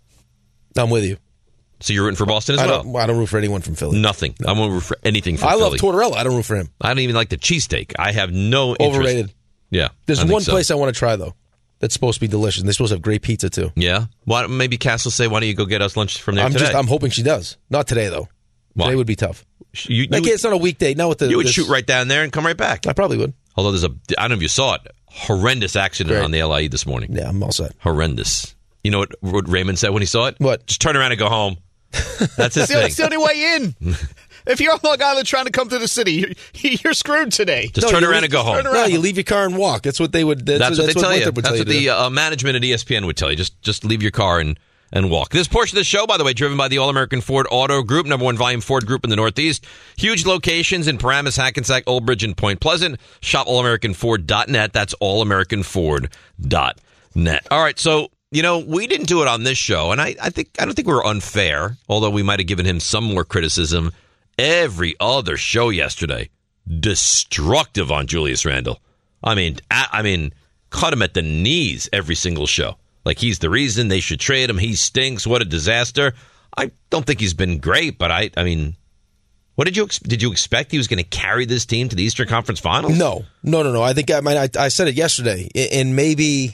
I'm with you. So you're rooting for Boston as I well? don't, I don't root for anyone from Philly. Nothing. No. I won't root for anything from I Philly. love Tortorella. I don't root for him. I don't even like the cheesesteak. I have no interest. Overrated. Yeah. There's I think one so. place I want to try, though, that's supposed to be delicious. And they're supposed to have great pizza, too. Yeah? Why, maybe Cass will say, why don't you go get us lunch from there I'm today? just, I'm hoping she does. Not today, though. Why? Today would be tough. You, you like, would, it's not a weekday. Not with the. you would this, shoot right down there and come right back. I probably would. Although there's a, I don't know if you saw it, horrendous accident Great. on the L I E this morning. Yeah, I'm all set. Horrendous. You know what, what Raymond said when he saw it? What? Just turn around and go home. That's his That's the, thing. that's the only way in. If you're on Long Island trying to come to the city, you're, you're screwed today. Just turn around and go home. No, you leave your car and walk. That's what they would. That's, That's, that's what they tell you. Winthrop would That's tell what you the uh, management at E S P N would tell you. Just just leave your car and, and walk. This portion of the show, by the way, driven by the All-American Ford Auto Group, number one volume Ford Group in the Northeast. Huge locations in Paramus, Hackensack, Old Bridge, and Point Pleasant. Shop all american ford dot net. That's all american ford dot net. All right, so... You know, we didn't do it on this show, and I, I think I don't think we were unfair, although we might have given him some more criticism. Every other show yesterday, destructive on Julius Randle. I mean, I, I mean, cut him at the knees every single show. Like he's the reason they should trade him. He stinks. What a disaster. I don't think he's been great, but I, I mean, what did you did you expect he was going to carry this team to the Eastern Conference Finals? No, no, no, no. I think I mean, I, I said it yesterday, and maybe.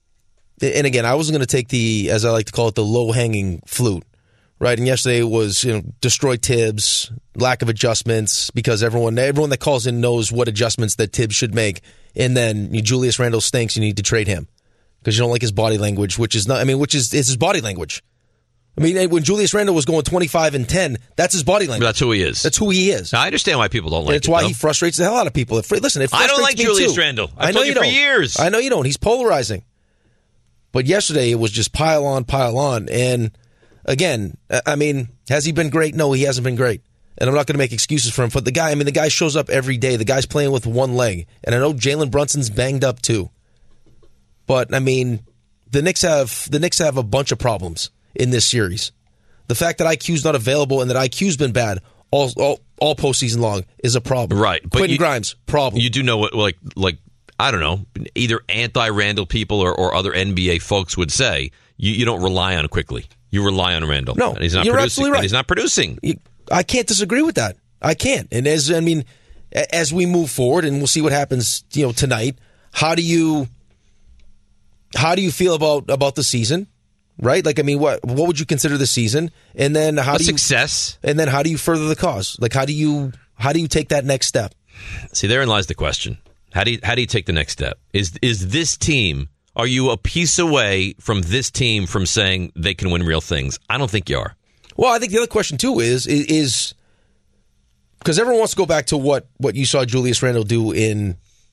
And again, I wasn't going to take the, as I like to call it, the low-hanging flute, right? And yesterday was, you know, destroy Tibbs, lack of adjustments, because everyone everyone that calls in knows what adjustments that Tibbs should make. And then you, Julius Randle stinks, you need to trade him because you don't like his body language, which is not, I mean, which is it's his body language, I mean, when Julius Randle was going twenty-five and ten, that's his body language. That's who he is. That's who he is. I understand why people don't like it's it. It's why though. he frustrates the hell out of people. It, listen, it I don't like me Julius too. Randle. I've I know told you you for don't. years. I know you don't. He's polarizing. But yesterday, it was just pile on, pile on. And again, I mean, has he been great? No, he hasn't been great. And I'm not going to make excuses for him. But the guy, I mean, the guy shows up every day. The guy's playing with one leg. And I know Jalen Brunson's banged up too. But, I mean, the Knicks have the Knicks have a bunch of problems in this series. The fact that I Q's not available and that I Q's been bad all all, all postseason long is a problem. Right. But Quentin you, Grimes, problem. You do know what, like, like I don't know, either anti-Randle people or, or other N B A folks would say, you, you don't rely on Quickly. You rely on Randle. No, and he's not you're producing. absolutely right. And he's not producing. You, I can't disagree with that. I can't. And as I mean, as we move forward, and we'll see what happens, you know, tonight. How do you how do you feel about about the season? Right? Like, I mean, what what would you consider the season? And then how a do you, success? And then how do you further the cause? Like, how do you how do you take that next step? See, therein lies the question. How do you how do you take the next step? Is is this team? Are you a piece away from this team from saying they can win real things? I don't think you are. Well, I think the other question too is is because everyone wants to go back to what what you saw Julius Randle do in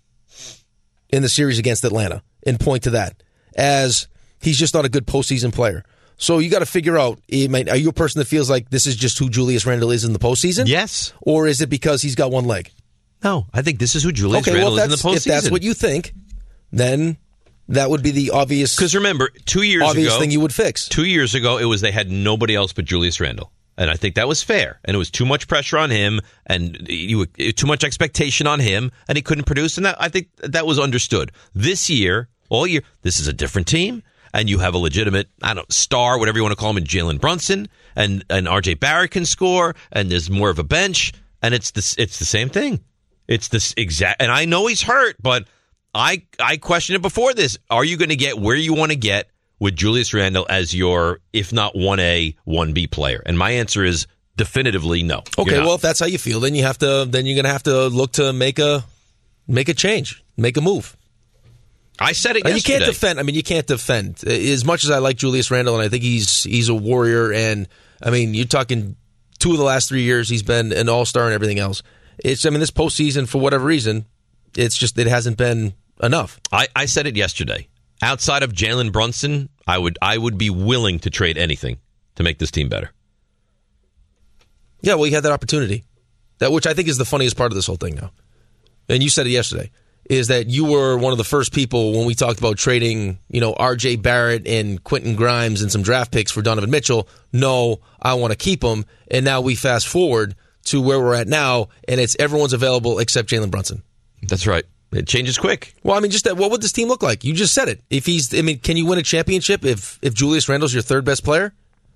in the series against Atlanta and point to that as he's just not a good postseason player. So you got to figure out, are you a person that feels like this is just who Julius Randle is in the postseason? Yes. Or is it because he's got one leg? No, I think this is who Julius okay, Randle well, is in the postseason. If that's what you think, then that would be the obvious. Because remember, two years obvious ago, thing you would fix. Two years ago, it was they had nobody else but Julius Randle. And I think that was fair. And it was too much pressure on him and you, too much expectation on him, and he couldn't produce. And that, I think that was understood. This year, all year, this is a different team. And you have a legitimate, I don't know, star, whatever you want to call him, in Jalen Brunson, and, and R J Barrett can score, and there's more of a bench, and it's the, it's the same thing. It's this exact, and I know he's hurt, but I I questioned it before this. Are you going to get where you want to get with Julius Randle as your, if not one A, one B player? And my answer is definitively no. Okay, well, if that's how you feel, then you have to, then you're going to have to look to make a make a change, make a move. I said it yesterday. You can't defend. I mean, you can't defend. As much as I like Julius Randle, and I think he's he's a warrior, and I mean, you're talking two of the last three years, he's been an all-star and everything else. It's, I mean, this postseason, for whatever reason, it's just, it hasn't been enough. I, I said it yesterday. Outside of Jalen Brunson, I would I would be willing to trade anything to make this team better. Yeah, well, you had that opportunity, that which I think is the funniest part of this whole thing now. And you said it yesterday. Is that you were one of the first people when we talked about trading, you know, R J Barrett and Quentin Grimes and some draft picks for Donovan Mitchell. No, I want to keep them. And now we fast forward to where we're at now, and it's everyone's available except Jalen Brunson. That's right. It changes quick. Well, I mean, just that. What would this team look like? You just said it. If he's, I mean, can you win a championship if if Julius Randle's your third best player,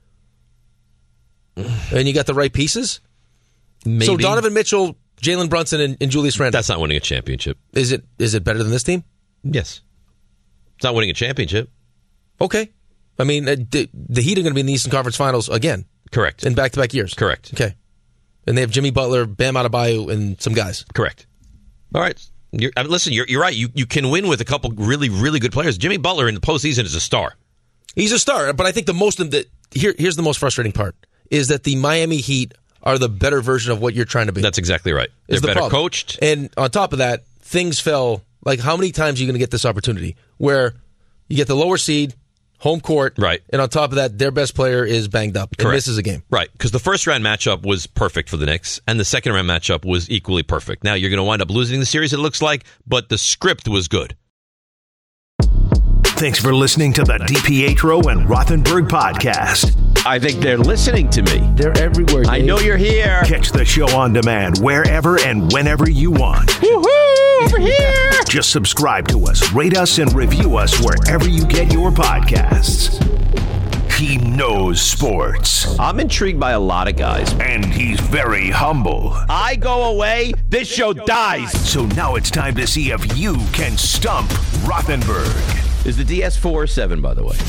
and you got the right pieces? Maybe. So Donovan Mitchell, Jalen Brunson, and, and Julius Randle. That's not winning a championship. Is it? Is it better than this team? Yes. It's not winning a championship. Okay. I mean, uh, the, the Heat are going to be in the Eastern Conference Finals again. Correct. In back-to-back years. Correct. Okay. And they have Jimmy Butler, Bam Adebayo, and some guys. Correct. All right. You're, I mean, listen, you're, you're right. You you can win with a couple really, really good players. Jimmy Butler in the postseason is a star. He's a star, but I think the most of the here here's the most frustrating part is that the Miami Heat are the better version of what you're trying to be. That's exactly right. They're the better problem. coached. And on top of that, things fell. Like, how many times are you going to get this opportunity where you get the lower seed, home court, right? And on top of that, their best player is banged up and Correct. misses a game. Right, because the first round matchup was perfect for the Knicks, and the second round matchup was equally perfect. Now you're going to wind up losing the series, it looks like, but the script was good. Thanks for listening to the DiPietro and Rothenberg podcast. I think they're listening to me. They're everywhere, Dave. I know you're here. Catch the show on demand wherever and whenever you want. Woohoo! Over here! Just subscribe to us, rate us, and review us wherever you get your podcasts. He knows sports. I'm intrigued by a lot of guys. And he's very humble. I go away, this show dies. So now it's time to see if you can stump Rothenberg. Is the D S four or seven, by the way?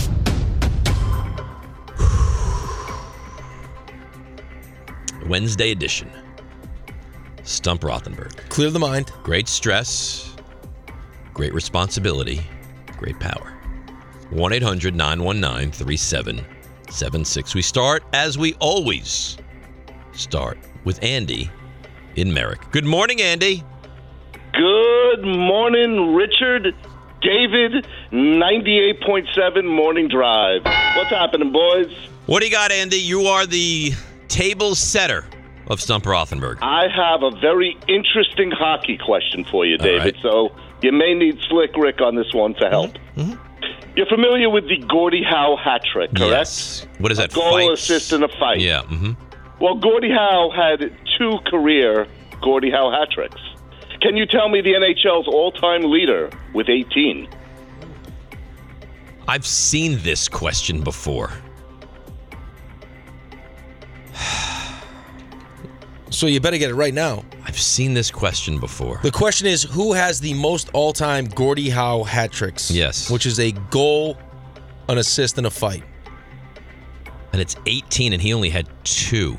Wednesday edition. Stump Rothenberg. Clear the mind. Great stress. Great responsibility. Great power. one eight hundred nine one nine three seven seven six. We start, as we always start, with Andy in Merrick. Good morning, Andy. Good morning, Richard. David, ninety-eight point seven Morning Drive. What's happening, boys? What do you got, Andy? You are the table setter of Stump Rothenberg. I have a very interesting hockey question for you, David. Right. So you may need Slick Rick on this one to help. Mm-hmm. You're familiar with the Gordie Howe hat trick, correct? Yes. What is that? A goal, Fights? assist, and a fight. Yeah. Mm-hmm. Well, Gordie Howe had two career Gordie Howe hat tricks. Can you tell me the N H L's all-time leader with eighteen? I've seen this question before. So you better get it right now. I've seen this question before. The question is, who has the most all-time Gordie Howe hat tricks? Yes. Which is a goal, an assist, and a fight. And it's eighteen, and he only had two.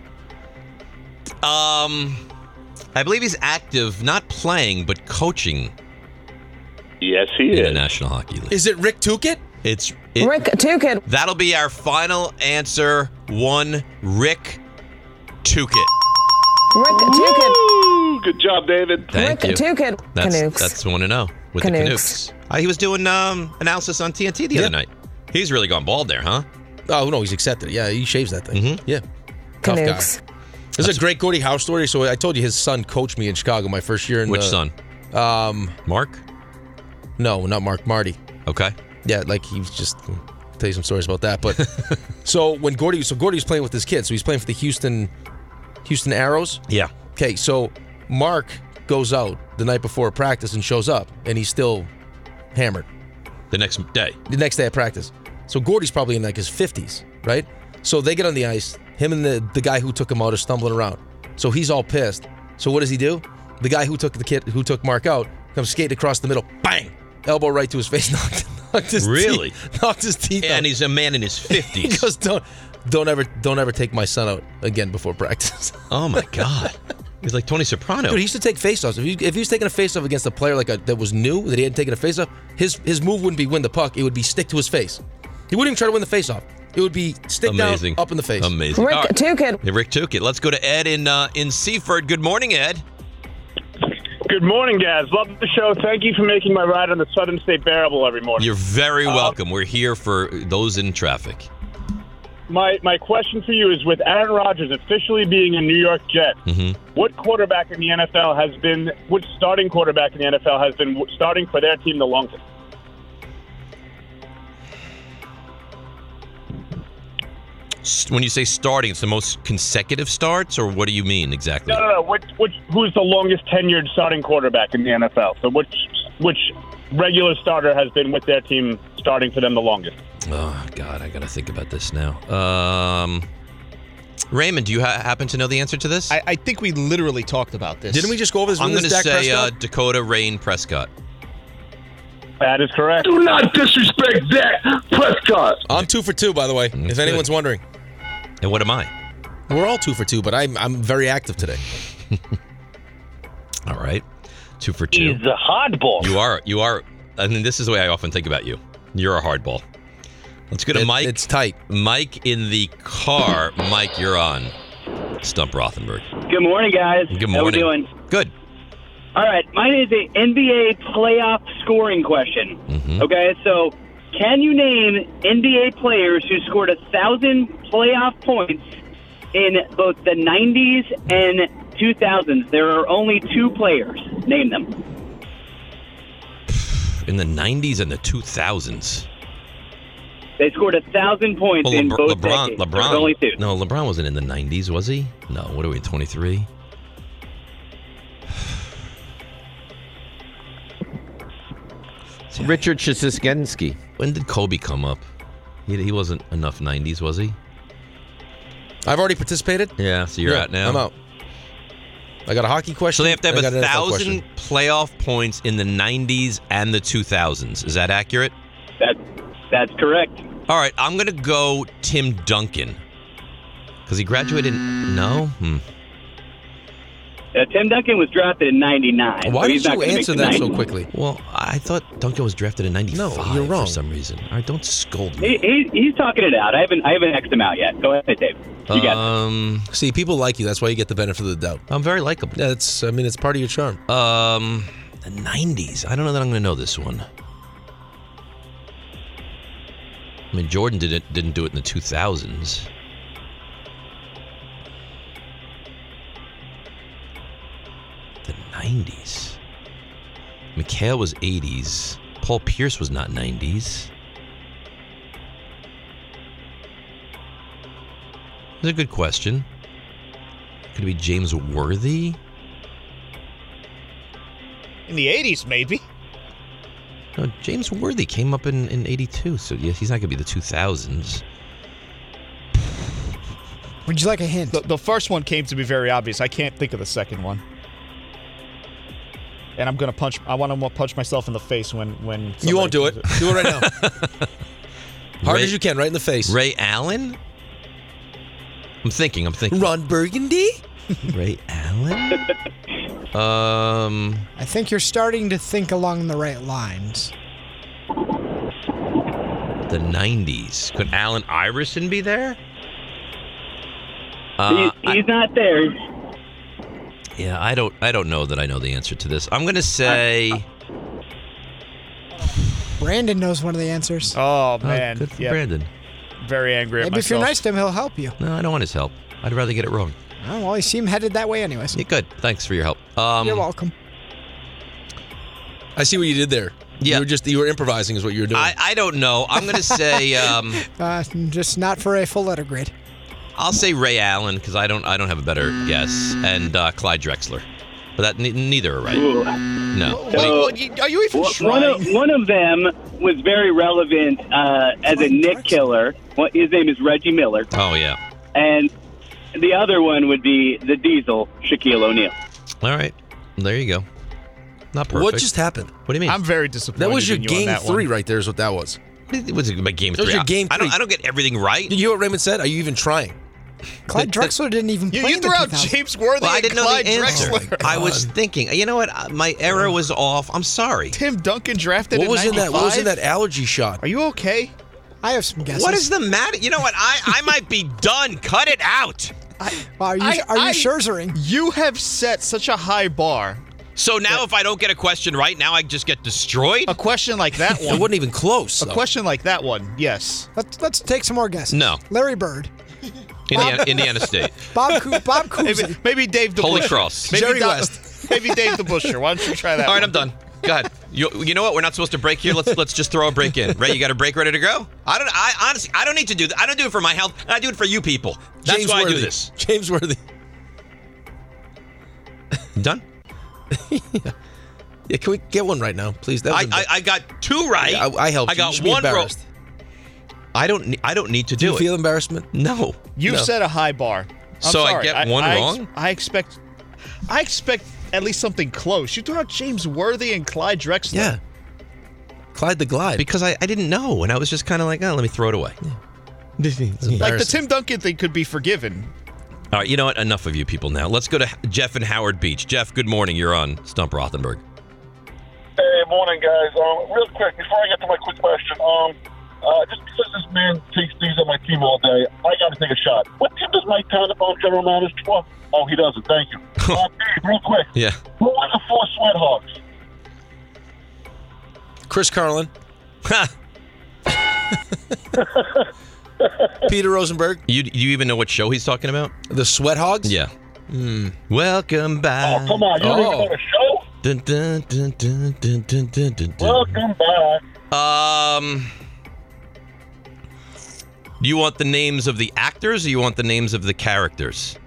Um... I believe he's active, not playing, but coaching. Yes, he in is. the National Hockey League. Is it Rick Tookett? It's it, Rick Tookett. That'll be our final answer. One, Rick Tookett. Rick Tookett. Good job, David. Thank Rick you. Tookett. That's, Canucks. That's one to know with Canucks. the Canucks. Uh, he was doing um, analysis on T N T the Yep. other night. He's really gone bald there, huh? Oh, no, he's accepted it. Yeah, he shaves that thing. Mm-hmm. Yeah. Tough Canucks. guy. This is a great Gordie Howe story. So I told you his son coached me in Chicago my first year. In Which the, son? Um, Mark? No, not Mark. Marty. Okay. Yeah, like he was just... I'll tell you some stories about that. But so when Gordie... So Gordie was playing with his kid. So he's playing for the Houston Houston Arrows. Yeah. Okay, so Mark goes out the night before practice and shows up. And he's still hammered. The next day? The next day at practice. So Gordie's probably in like his fifties, right? So they get on the ice. Him and the, the guy who took him out are stumbling around. So he's all pissed. So what does he do? The guy who took the kid, who took Mark out, comes skating across the middle. Bang! Elbow right to his face. Knocked, knocked his Really? Teeth, knocked his teeth And out. he's a man in his fifties. He goes, don't, don't ever, don't ever take my son out again before practice. Oh my God! He's like Tony Soprano. Dude, he used to take faceoffs. If he, if he was taking a faceoff against a player like a, that was new, that he hadn't taken a faceoff, his his move wouldn't be win the puck. It would be stick to his face. He wouldn't even try to win the faceoff. It would be stick Amazing. down, up in the face. Amazing. Rick All right. Tookett. Hey, Rick Tookett. Let's go to Ed in uh, in Seaford. Good morning, Ed. Good morning, guys. Love the show. Thank you for making my ride on the Southern State bearable every morning. You're very Uh, welcome. We're here for those in traffic. My my question for you is, with Aaron Rodgers officially being a New York Jet, Mm-hmm. what quarterback in the N F L has been, which starting quarterback in the N F L has been starting for their team the longest? When you say starting, it's the most consecutive starts, or what do you mean exactly? No, no, no. Which, which, who's the longest tenured starting quarterback in the N F L? So which which regular starter has been with their team starting for them the longest? Oh, God, I got to think about this now. Um, Raymond, do you ha- happen to know the answer to this? I, I think we literally talked about this. Didn't we just go over this? I'm going to say uh, Dakota Rain Prescott. That is correct. Do not disrespect Dak Prescott. I'm two for two, by the way, That's if anyone's good. wondering. And what am I? We're all two for two, but I'm I'm very active today. All right. Two for two. He's a hardball. You are. You are. I mean, this is the way I often think about you. You're a hardball. Let's go to It- Mike. It's tight. Mike in the car. Mike, you're on Stump Rothenberg. Good morning, guys. Good morning. How we doing? Good. All right, mine is an N B A playoff scoring question. Mm-hmm. Okay, so can you name N B A players who scored a thousand playoff points in both the nineties and two thousands? There are only two players. Name them. In the nineties and the two thousands. They scored a thousand points Well, in Lebr- both LeBron. decades. There LeBron. are only two. No, LeBron wasn't in the nineties, was he? No. What are we? twenty-three. Richard Shisiskensky. When did Kobe come up? He, he wasn't enough nineties, was he? I've already participated. Yeah, so you're Yeah, out now. I'm out. I got a hockey question. So they have to have I got a an N F L thousand question. playoff points in the nineties and the two thousands. Is that accurate? That that's correct. All right, I'm going to go Tim Duncan. Because he graduated. No? Hmm. Uh, Tim Duncan was drafted in ninety-nine. Why so he's did not you gonna make answer the that so nineties. quickly? Well, I I thought Duncan was drafted in ninety-five. No, you're wrong. For some reason. All right, don't scold me. He, he, he's talking it out. I haven't I haven't X'd him out yet. Go ahead, Dave. You got Um, See, people like you. That's why you get the benefit of the doubt. I'm very likable. Yeah, it's. I mean, it's part of your charm. Um, the nineties. I don't know that I'm going to know this one. I mean, Jordan didn't didn't do it in the two thousands. The nineties. McHale was eighties. Paul Pierce was not nineties. That's a good question. Could it be James Worthy? In the eighties, maybe. No, James Worthy came up in, in eighty-two, so yeah, he's not going to be the two thousands. Would you like a hint? The, the first one came to be very obvious. I can't think of the second one. And I'm going to punch, I want to punch myself in the face when... when You won't do it. Do it right now. Hard Ray, as you can, right in the face. Ray Allen? I'm thinking, I'm thinking. Ron Burgundy? Ray Allen? um, I think you're starting to think along the right lines. The nineties. Could Allen Iverson be there? Uh, he's, he's I, not there. Yeah, I don't. I don't know that I know the answer to this. I'm going to say. Brandon knows one of the answers. Oh man, oh, good for yep. Brandon. Very angry at Maybe myself. if you're nice to him, he'll help you. No, I don't want his help. I'd rather get it wrong. Oh, well, he seemed headed that way anyways. Yeah, good. Thanks for your help. Um, you're welcome. I see what you did there. Yeah. You were just you were improvising is what you were doing. I, I don't know. I'm going to say. Um, uh, just not for a full letter grade. I'll say Ray Allen because I don't. I don't have a better guess, and uh, Clyde Drexler. But that n- neither are right. Ooh. No. So, Wait, are you even one trying? of, one of them was very relevant uh, as a Nick killer. Well, his name is Reggie Miller. Oh yeah. And the other one would be the Diesel, Shaquille O'Neal. All right. There you go. Not perfect. What just happened? What do you mean? I'm very disappointed. That was your in you game on that three one. right there is what that was. It was my game That three. was your game I don't. three. I don't get everything right. Did you hear what Raymond said? Are you even trying? Clyde Drexler didn't even play You, you in threw the out two thousands. James Worthy Well, I and didn't know Clyde the answer. Drexler. I was thinking. You know what? My error was off. I'm sorry. Tim Duncan drafted What was in ninety-five? that? What was in that allergy shot? Are you okay? I have some guesses. What is the matter? You know what? I, I might be done. Cut it out. Well, are you I- are you I- Scherzering? You have set such a high bar. So now, if I don't get a question right, now I just get destroyed. A question like that It one. wasn't even close. A though. question like that one. Yes. Let's let's take some more guesses. No. Larry Bird, Indiana, Indiana State. Bob Co- Bob Maybe, Cousy. maybe Dave the Holy Busher. Cross. Maybe Jerry Do- West. Maybe Dave the Busher. Why don't you try that? All right, one? I'm done. Go ahead. You, you know what? We're not supposed to break here. Let's let's just throw a break in. Ray, you got a break ready to go? I don't. I honestly, I don't need to do that. I don't do it for my health. I do it for you people. That's James why Worthy. I do this. James Worthy. Done. yeah. yeah. Can we get one right now, please? That was I, I I got two right. Yeah, I, I helped. I you. got You should be one wrong. embarrassed. I don't. ne- I don't need to Do do, you it. feel embarrassment? No. You've No. set a high bar. I'm So I sorry. get one I, wrong? I expect. I expect at least something close. You threw out James Worthy and Clyde Drexler. Yeah. Clyde the Glide. Because I, I didn't know, and I was just kind of like, oh, let me throw it away. Like the Tim Duncan thing could be forgiven. All right, you know what? Enough of you people now. Let's go to Jeff in Howard Beach. Jeff, good morning. You're on Stump Rothenberg. Hey, morning, guys. Um, real quick, before I get to my quick question, um, uh, just because this man takes these on my team all day, I got to take a shot. What team does Mike Tannenbaum general manager for? Oh, he doesn't. Thank you. uh, Dave, real quick. Yeah. Who were the four Sweat Hogs? Chris Carlin. Peter Rosenberg. You do you even know what show he's talking about? The Sweat Hogs? Yeah. Mm. Welcome back. Oh, come on. You Oh. didn't know the show? Dun, dun, dun, dun, dun, dun, dun, dun, dun. Welcome back. Um, do you want the names of the actors or you want the names of the characters?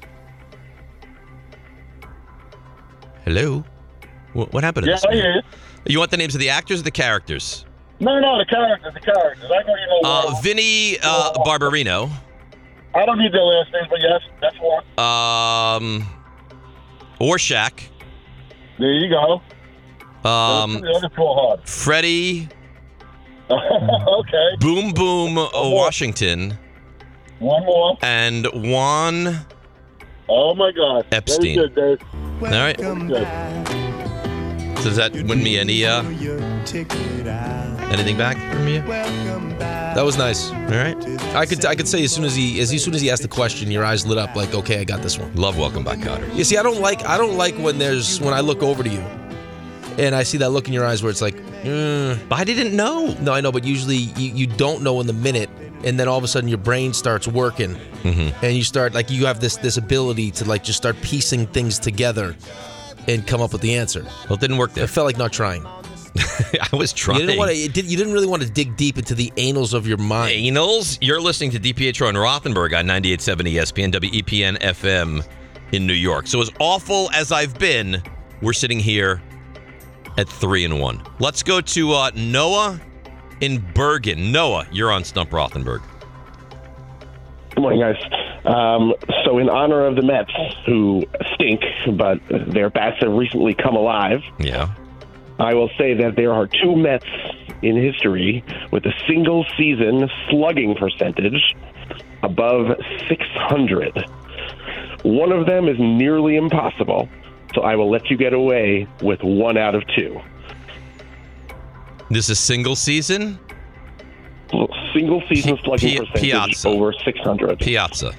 Hello? What, what happened to Yeah, this I man? hear you. You want the names of the actors or the characters? No, no, the characters, the characters. I know you know Uh, one. Vinny uh, Barbarino. I don't need their last names, but yes, that's one. Um, Orshak. There you go. Um, the other four hard. Freddie. Okay. Boom Boom uh, Washington. One more. And Juan Oh, my God. Epstein. Very good, Dave. All right. Very good. Does that win me any uh, anything back from you? That was nice. All right. I could I could say as soon as he as soon as he asked the question, your eyes lit up like, okay, I got this one. Love Welcome Back, Kotter. You see, I don't like I don't like when there's when I look over to you and I see that look in your eyes where it's like, mm. I didn't know. No, I know, but usually you, you don't know in the minute, and then all of a sudden your brain starts working, mm-hmm. and you start like you have this this ability to like just start piecing things together and come up with the answer. Well, it didn't work there. It felt like not trying. I was trying. You didn't, want to, you, did, you didn't really want to dig deep into the anals of your mind. Anals? You're listening to DiPietro and Rothenberg on ninety-eight point seven E S P N, W E P N F M in New York. So as awful as I've been, we're sitting here at three and one. Let's go to uh, Noah in Bergen. Noah, you're on Stump Rothenberg. Good morning, guys. Um, so in honor of the Mets, who stink, but their bats have recently come alive, yeah, I will say that there are two Mets in history with a single season slugging percentage above six hundred. One of them is nearly impossible, so I will let you get away with one out of two. This is single season? Single season P- slugging P- percentage Piazza. over six hundred. Piazza.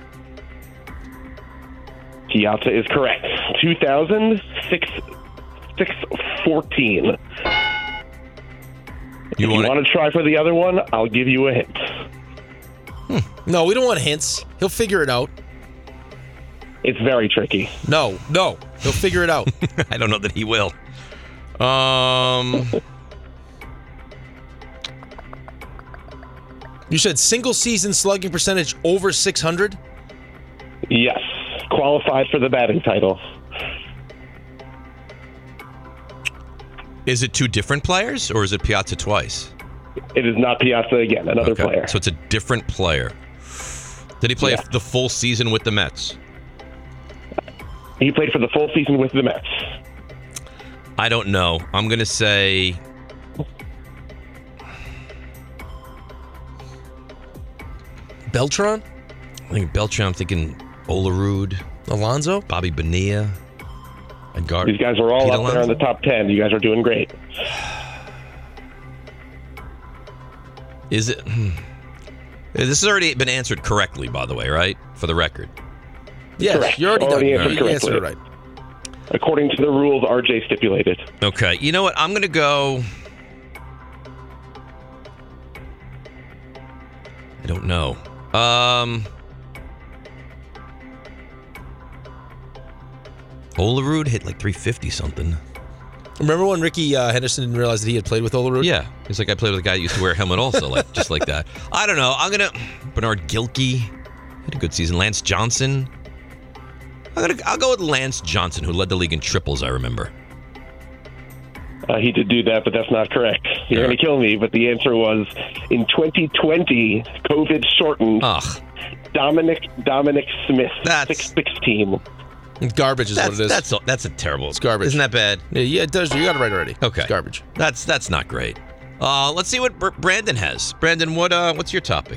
Piazza is correct. two thousand six fourteen. You if you wanna- want to try for the other one, I'll give you a hint. Hmm. No, we don't want hints. He'll figure it out. It's very tricky. No, no. He'll figure it out. I don't know that he will. Um, You said single season slugging percentage over six hundred? Yes. Qualified for the batting title. is it two different players, or is it Piazza twice? It is not Piazza again, another Okay, player. So it's a different player. Did he play Yeah. the full season with the Mets? He played for the full season with the Mets. I don't know. I'm going to say... Beltran? I think Beltran. I'm thinking Olerud. Alonso? Bobby Bonilla. Edgar- These guys are all Pete up there in Alonso? the top ten. You guys are doing great. Is it... hmm. This has already been answered correctly, by the way, right? For the record. Yes, Correct. you already Already done. answered You correctly. answered it right. According to the rules R J stipulated. Okay. You know what? I'm going to go... I don't know. Um... Olerud hit like three fifty something. Remember when Ricky uh, Henderson didn't realize that he had played with Olerud? Yeah. He's like, I played with a guy who used to wear a helmet also, like just like that. I don't know. I'm going to... Bernard Gilkey had a good season. Lance Johnson. I'm gonna, I'll go with Lance Johnson, who led the league in triples, I remember. Uh, he did do that, but that's not correct. You're going to kill me, but the answer was in twenty twenty, COVID shortened. Ugh. Dominic Dominic Smith, six sixteen. Garbage is That's, what it is. that's, a, that's a terrible... It's garbage. Isn't that bad? Yeah, yeah, it does. You got it right already. Okay. It's garbage. That's that's not great. Uh, let's see what Br- Brandon has. Brandon, what uh, what's your topic?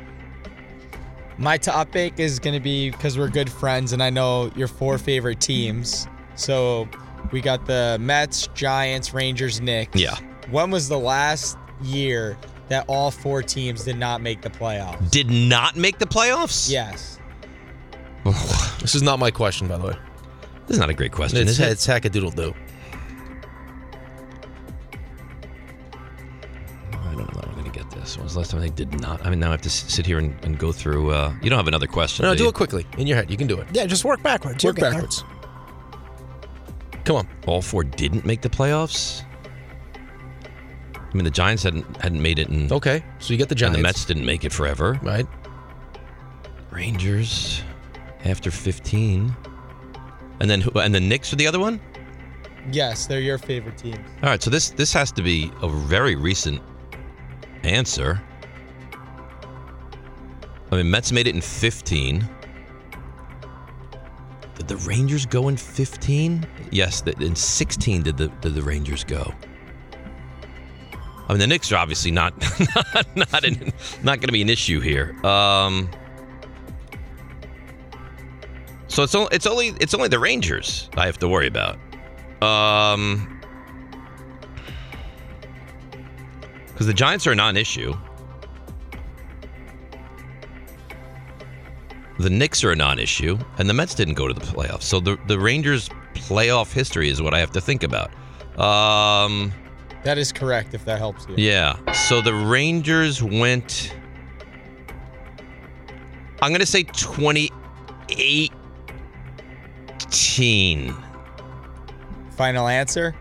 My topic is going to be, because we're good friends and I know your four favorite teams. So we got the Mets, Giants, Rangers, Knicks. Yeah. When was the last year that all four teams did not make the playoffs? Did not make the playoffs? Yes. This is not my question, by the way. This is not a great question, It's, is it? it's hackadoodle-doo. I don't know that I'm going to get this. When was the last time they did not? I mean, now I have to s- sit here and, and go through... Uh, you don't have another question, No, do do you? it quickly. In your head. You can do it. Yeah, just work backwards. Work You'll get there. backwards. Come on. All four didn't make the playoffs? I mean, the Giants hadn't hadn't made it in... Okay, so you get the Giants. And the Mets didn't make it forever. Right. Rangers after fifteen. And then who? And the Knicks are the other one? Yes, they're your favorite teams. All right, so this this has to be a very recent answer. I mean, Mets made it in fifteen. Did the Rangers go in fifteen? Yes, the, in sixteen did the did the Rangers go. I mean, the Knicks are obviously not not not, in, not going to be an issue here. Um, so it's only it's only it's only the Rangers I have to worry about. Um, Because the Giants are a non-issue. The Knicks are a non-issue, and the Mets didn't go to the playoffs. So the the Rangers' playoff history is what I have to think about. Um, that is correct, if that helps you. Yeah. So the Rangers went... I'm going to say twenty eighteen. Final answer?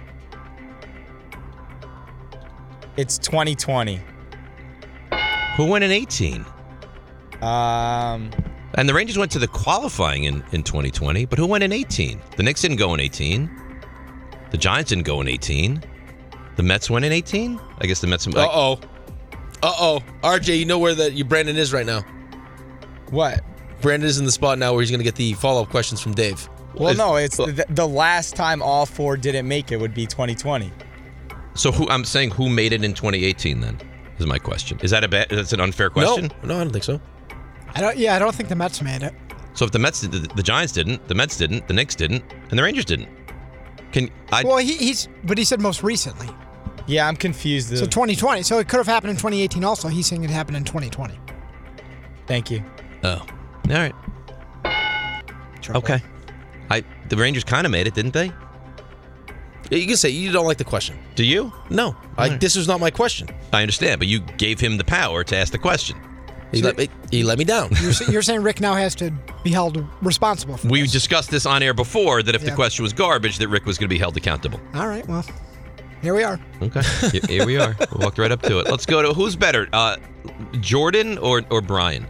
It's twenty twenty. Who went in eighteen? Um, and the Rangers went to the qualifying in, in twenty twenty, but who went in eighteen? The Knicks didn't go in eighteen. The Giants didn't go in eighteen. The Mets went in eighteen? I guess the Mets... Like, Uh-oh. Uh-oh. R J, you know where that you Brandon is right now. What? Brandon is in the spot now where he's going to get the follow-up questions from Dave. Well, is, no, it's the, the last time all four didn't make it would be twenty twenty. So who I'm saying who made it in twenty eighteen then? Is my question. Is that a bad, that's an unfair question? No, no, I don't think so. I don't. Yeah, I don't think the Mets made it. So if the Mets, the, the Giants didn't, the Mets didn't, the Knicks didn't, and the Rangers didn't. Can I? Well, he, he's but he said most recently. Yeah, I'm confused. So twenty twenty. So it could have happened in twenty eighteen also. He's saying it happened in twenty twenty. Thank you. Oh, all right. Trouble. Okay. I the Rangers kind of made it, didn't they? You can say you don't like the question. Do you? No. I, right. This is not my question. I understand, but you gave him the power to ask the question. He, so let, me, he let me down. You're, you're saying Rick now has to be held responsible for We this. discussed this on air before, that if yeah. the question was garbage, that Rick was going to be held accountable. All right, well, here we are. Okay, here we are. We walked right up to it. Let's go to who's better, uh, Jordan or, or Brian?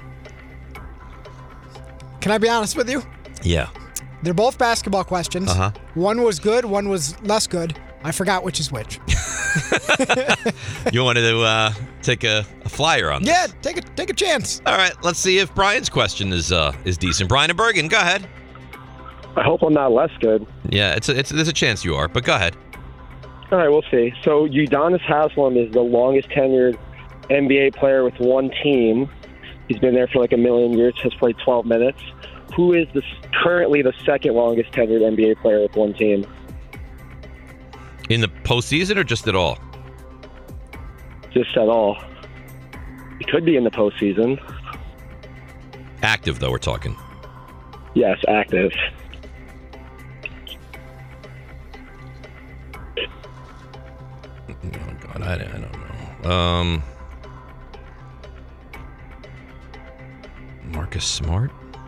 Can I be honest with you? Yeah. They're both basketball questions. Uh-huh. One was good, one was less good. I forgot which is which. You wanted to uh, take a, a flyer on this? Yeah, take a take a chance. All right, let's see if Brian's question is uh, is decent. Brian and Bergen, go ahead. I hope I'm not less good. Yeah, it's a, it's there's a chance you are, but go ahead. All right, we'll see. So Udonis Haslem is the longest tenured N B A player with one team. He's been there for like a million years, has played twelve minutes. Who is the, currently the second longest tenured N B A player with one team? In the postseason or just at all? Just at all. It could be in the postseason. Active, though, we're talking. Yes, active. Oh, God, I, I don't know. Um, Marcus Smart?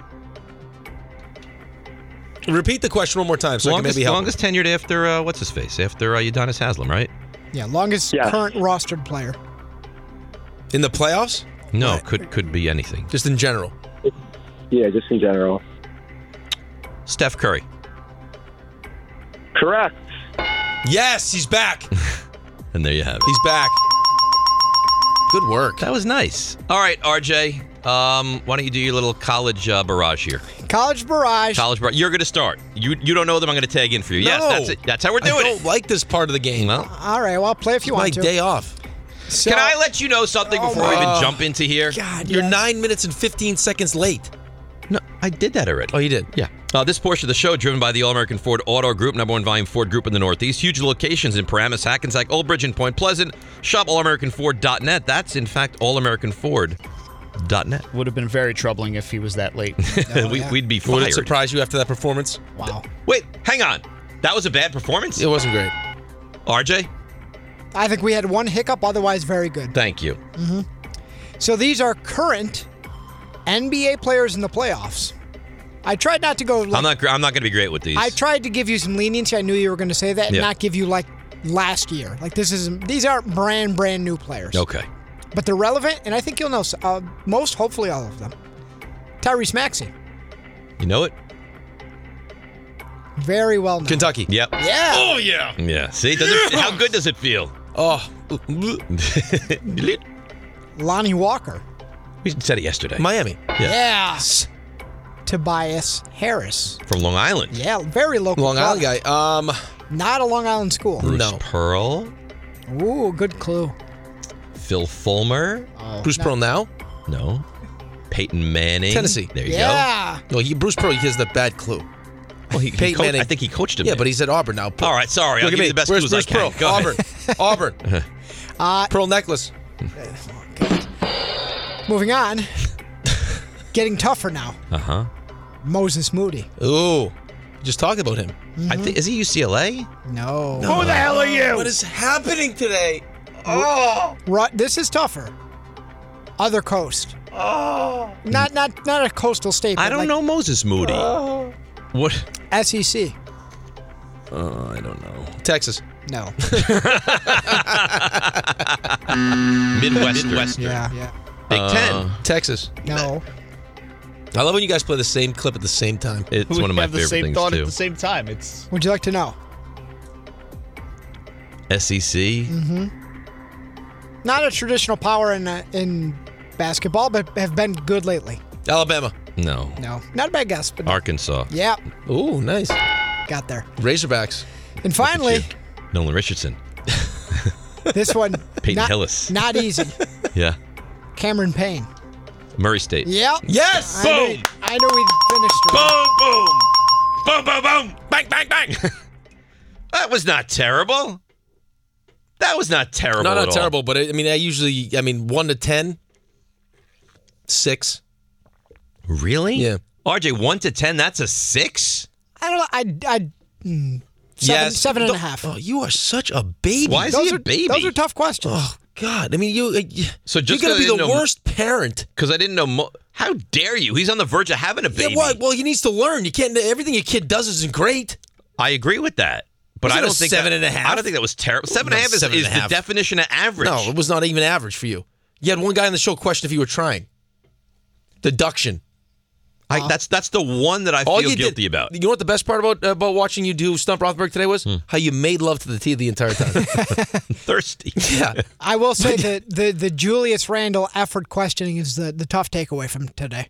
Repeat the question one more time so longest, I can maybe help. Longest tenured after, uh, what's his face? After uh, Udonis Haslem, right? Yeah, longest yeah. current rostered player. In the playoffs? No, right. could could be anything. Just in general? Yeah, just in general. Steph Curry. Correct. Yes, he's back. And there you have it. He's back. Good work. That was nice. All right, R J, um, why don't you do your little college uh, barrage here? College barrage. College barrage. You're going to start. You you don't know them. I'm going to tag in for you. No, yes, that's it. That's how we're doing I don't it. like this part of the game. Well, all right, well, I'll play if you it's want my to. day off. So, can I let you know something oh before we even my- jump into here? God, You're yes. nine minutes and fifteen seconds late. No, I did that already. Oh, you did? Yeah. Uh, this portion of the show driven by the All-American Ford Auto Group, number one volume Ford Group in the Northeast. Huge locations in Paramus, Hackensack, Old Bridge, and Point Pleasant. Shop all american ford dot net. That's, in fact, all american ford dot net. Would have been very troubling if he was that late. Oh, we, yeah. We'd be Would it fired. surprise you after that performance? Wow. Wait, hang on. That was a bad performance? It wasn't great. R J? I think we had one hiccup, otherwise very good. Thank you. Mm-hmm. So these are current N B A players in the playoffs. I tried not to go. Like, I'm not. gr- I'm not going to be great with these. I tried to give you some leniency. I knew you were going to say that, and Yeah. not give you like last year. Like this is these aren't brand brand new players. Okay. But they're relevant, and I think you'll know uh, most, hopefully all of them. Tyrese Maxey, You know it? very well known. Kentucky. Yep. Yeah. Oh, yeah. Yeah. See, does it, how good does it feel? Oh. Lonnie Walker. We said it yesterday. Miami. Yeah. Tobias Harris. From Long Island. Yeah, very local. Long Island product. guy. Um, Not a Long Island school. Bruce No. Pearl. Ooh, good clue. Phil Fulmer. Oh, Bruce no. Pearl now? No. Peyton Manning. Tennessee. There you Yeah. No, he, Bruce Pearl, he has the bad clue. go. Well, he, he Peyton coached- Manning. I think he coached him. Yeah, there. but he's at Auburn now. All right, sorry. Look I'll at give me. you the best Where's clues I Bruce can. Pearl? Go ahead. Auburn. Auburn. Uh, Pearl necklace. Moving on. Getting tougher now. Uh huh. Moses Moody. Ooh. Just talk about him. Mm-hmm. I think is he U C L A? No. No. Who the hell are you? What is happening today? Oh. Ru- this is tougher. Other coast. Oh. Not not not a coastal state. I but don't like know Moses Moody. Oh. What? S E C. Oh, I don't know. Texas. No. Midwest. Midwestern. Yeah. Yeah. Big Uh, Ten. Texas. No. I love when you guys play the same clip at the same time. It's we one of my have the favorite same things thought too. at the same time. It's Would you like to know? S E C. Mm-hmm. Not a traditional power in uh, in basketball, but have been good lately. Alabama. No. No. Not a bad guess, but Arkansas. yeah, Ooh, nice. got there. Razorbacks. And finally, Nolan Richardson. this one. Peyton not, Hillis. Not easy. Yeah. Cameron Payne. Murray State. Yep. Yes. I knew, I knew we'd finish strong. Boom, boom. Boom, boom, boom. Bang, bang, bang. That was not terrible. That was not terrible No, at not all. terrible, but I I mean, I usually, I mean, one to ten, six. Really? Yeah. R J, one to ten, that's a six? I don't know. I, I, mm, seven, Yes. seven and a Don't- half. Oh, you are such a baby. Why is those he a are, baby? Those are tough questions. Oh God! I mean, you. Uh, you So just you're gonna 'cause I be the didn't know- worst parent. Because I didn't know. Mo- How dare you? He's on the verge of having a baby. Yeah, what? Well, he needs to learn. You can't. Everything your kid does isn't great. I agree with that. But Was I it a don't think seven that, and a half? I don't think that was terrible. Seven and a No, half is, seven and is a the half. definition of average. No, it was not even average for you. You had one guy on the show question if you were trying. Deduction. I, that's that's the one that I All feel you guilty did, about. You know what the best part about about watching you do Stump Rothberg today was? Hmm. How you made love to the tea the entire time. Thirsty. Yeah. I will say that the, the Julius Randle effort questioning is the, the tough takeaway from today.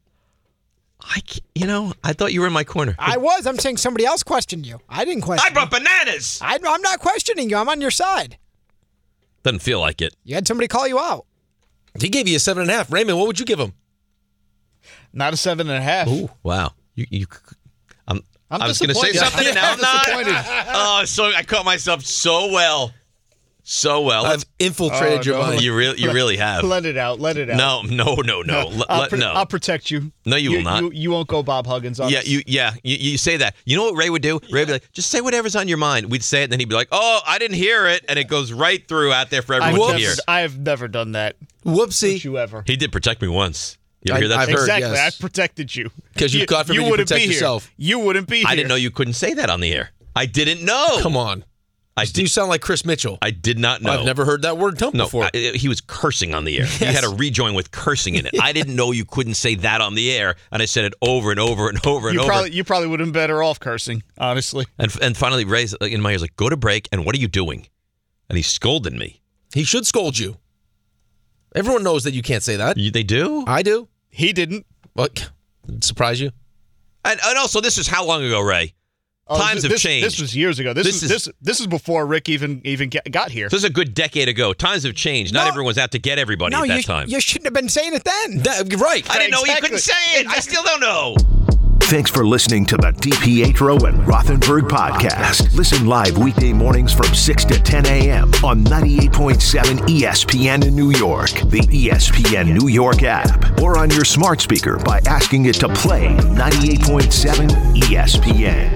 I, c- you know, I thought you were in my corner. I was. I'm saying somebody else questioned you. I didn't question I brought you. bananas. I, I'm not questioning you. I'm on your side. Doesn't feel like it. You had somebody call you out. He gave you a seven and a half. Raymond, what would you give him? not a seven and a half. Ooh, wow. You, you, I'm, I'm I was going to say disappointed. something, and Yeah, now I'm I'm not. disappointed. Oh, so I caught myself so well, so well. I've infiltrated Oh, your no. mind. You really, you really have. Let it out. Let it out. No, no, no, no, Let- I'll, let- pro- no. I'll protect you. No, you will you not. You, you won't go Bob Huggins on Yeah, us. you, yeah, you, you say that. You know what Ray would do? Ray would be like, just say whatever's on your mind. We'd say it, and then he'd be like, oh, I didn't hear it, and it goes right through out there for I've everyone to never, hear. I have never done that. Whoopsie. Don't you ever. He did protect me once. You ever I- hear that? I've heard, Exactly. yes. I protected you. 'Cause you, God forbid, you wouldn't protect be yourself. Here. You wouldn't be here. I didn't know you couldn't say that on the air. I didn't know. Come on. I Do you did, sound like Chris Mitchell? I did not know. I've never heard that word dump No, before. I- he was cursing on the air. He Yes. had a rejoin with cursing in it. I didn't know you couldn't say that on the air, and I said it over and over and over and You over. probably you probably would have been better off cursing, honestly. And and finally, Ray's like, in my ears like, "Go to break." And what are you doing? And he scolded me. He should scold you. Everyone knows that you can't say that. You, they do. I do. He didn't. What? Surprise you? And, and also, this is how long ago, Ray? Oh, Times this, have changed. This was years ago. This, This is, is- this this is before Rick even even get, got here. This is a good decade ago. Times have changed. Not No. everyone was out to get everybody No, at that you, time. you shouldn't have been saying it then. That, right. I didn't know you Exactly. couldn't say it. I still don't know. Thanks for listening to the DiPietro and Rothenberg podcast. Listen live weekday mornings from six to ten a.m. on ninety-eight point seven E S P N in New York, the E S P N New York app, or on your smart speaker by asking it to play ninety-eight point seven E S P N.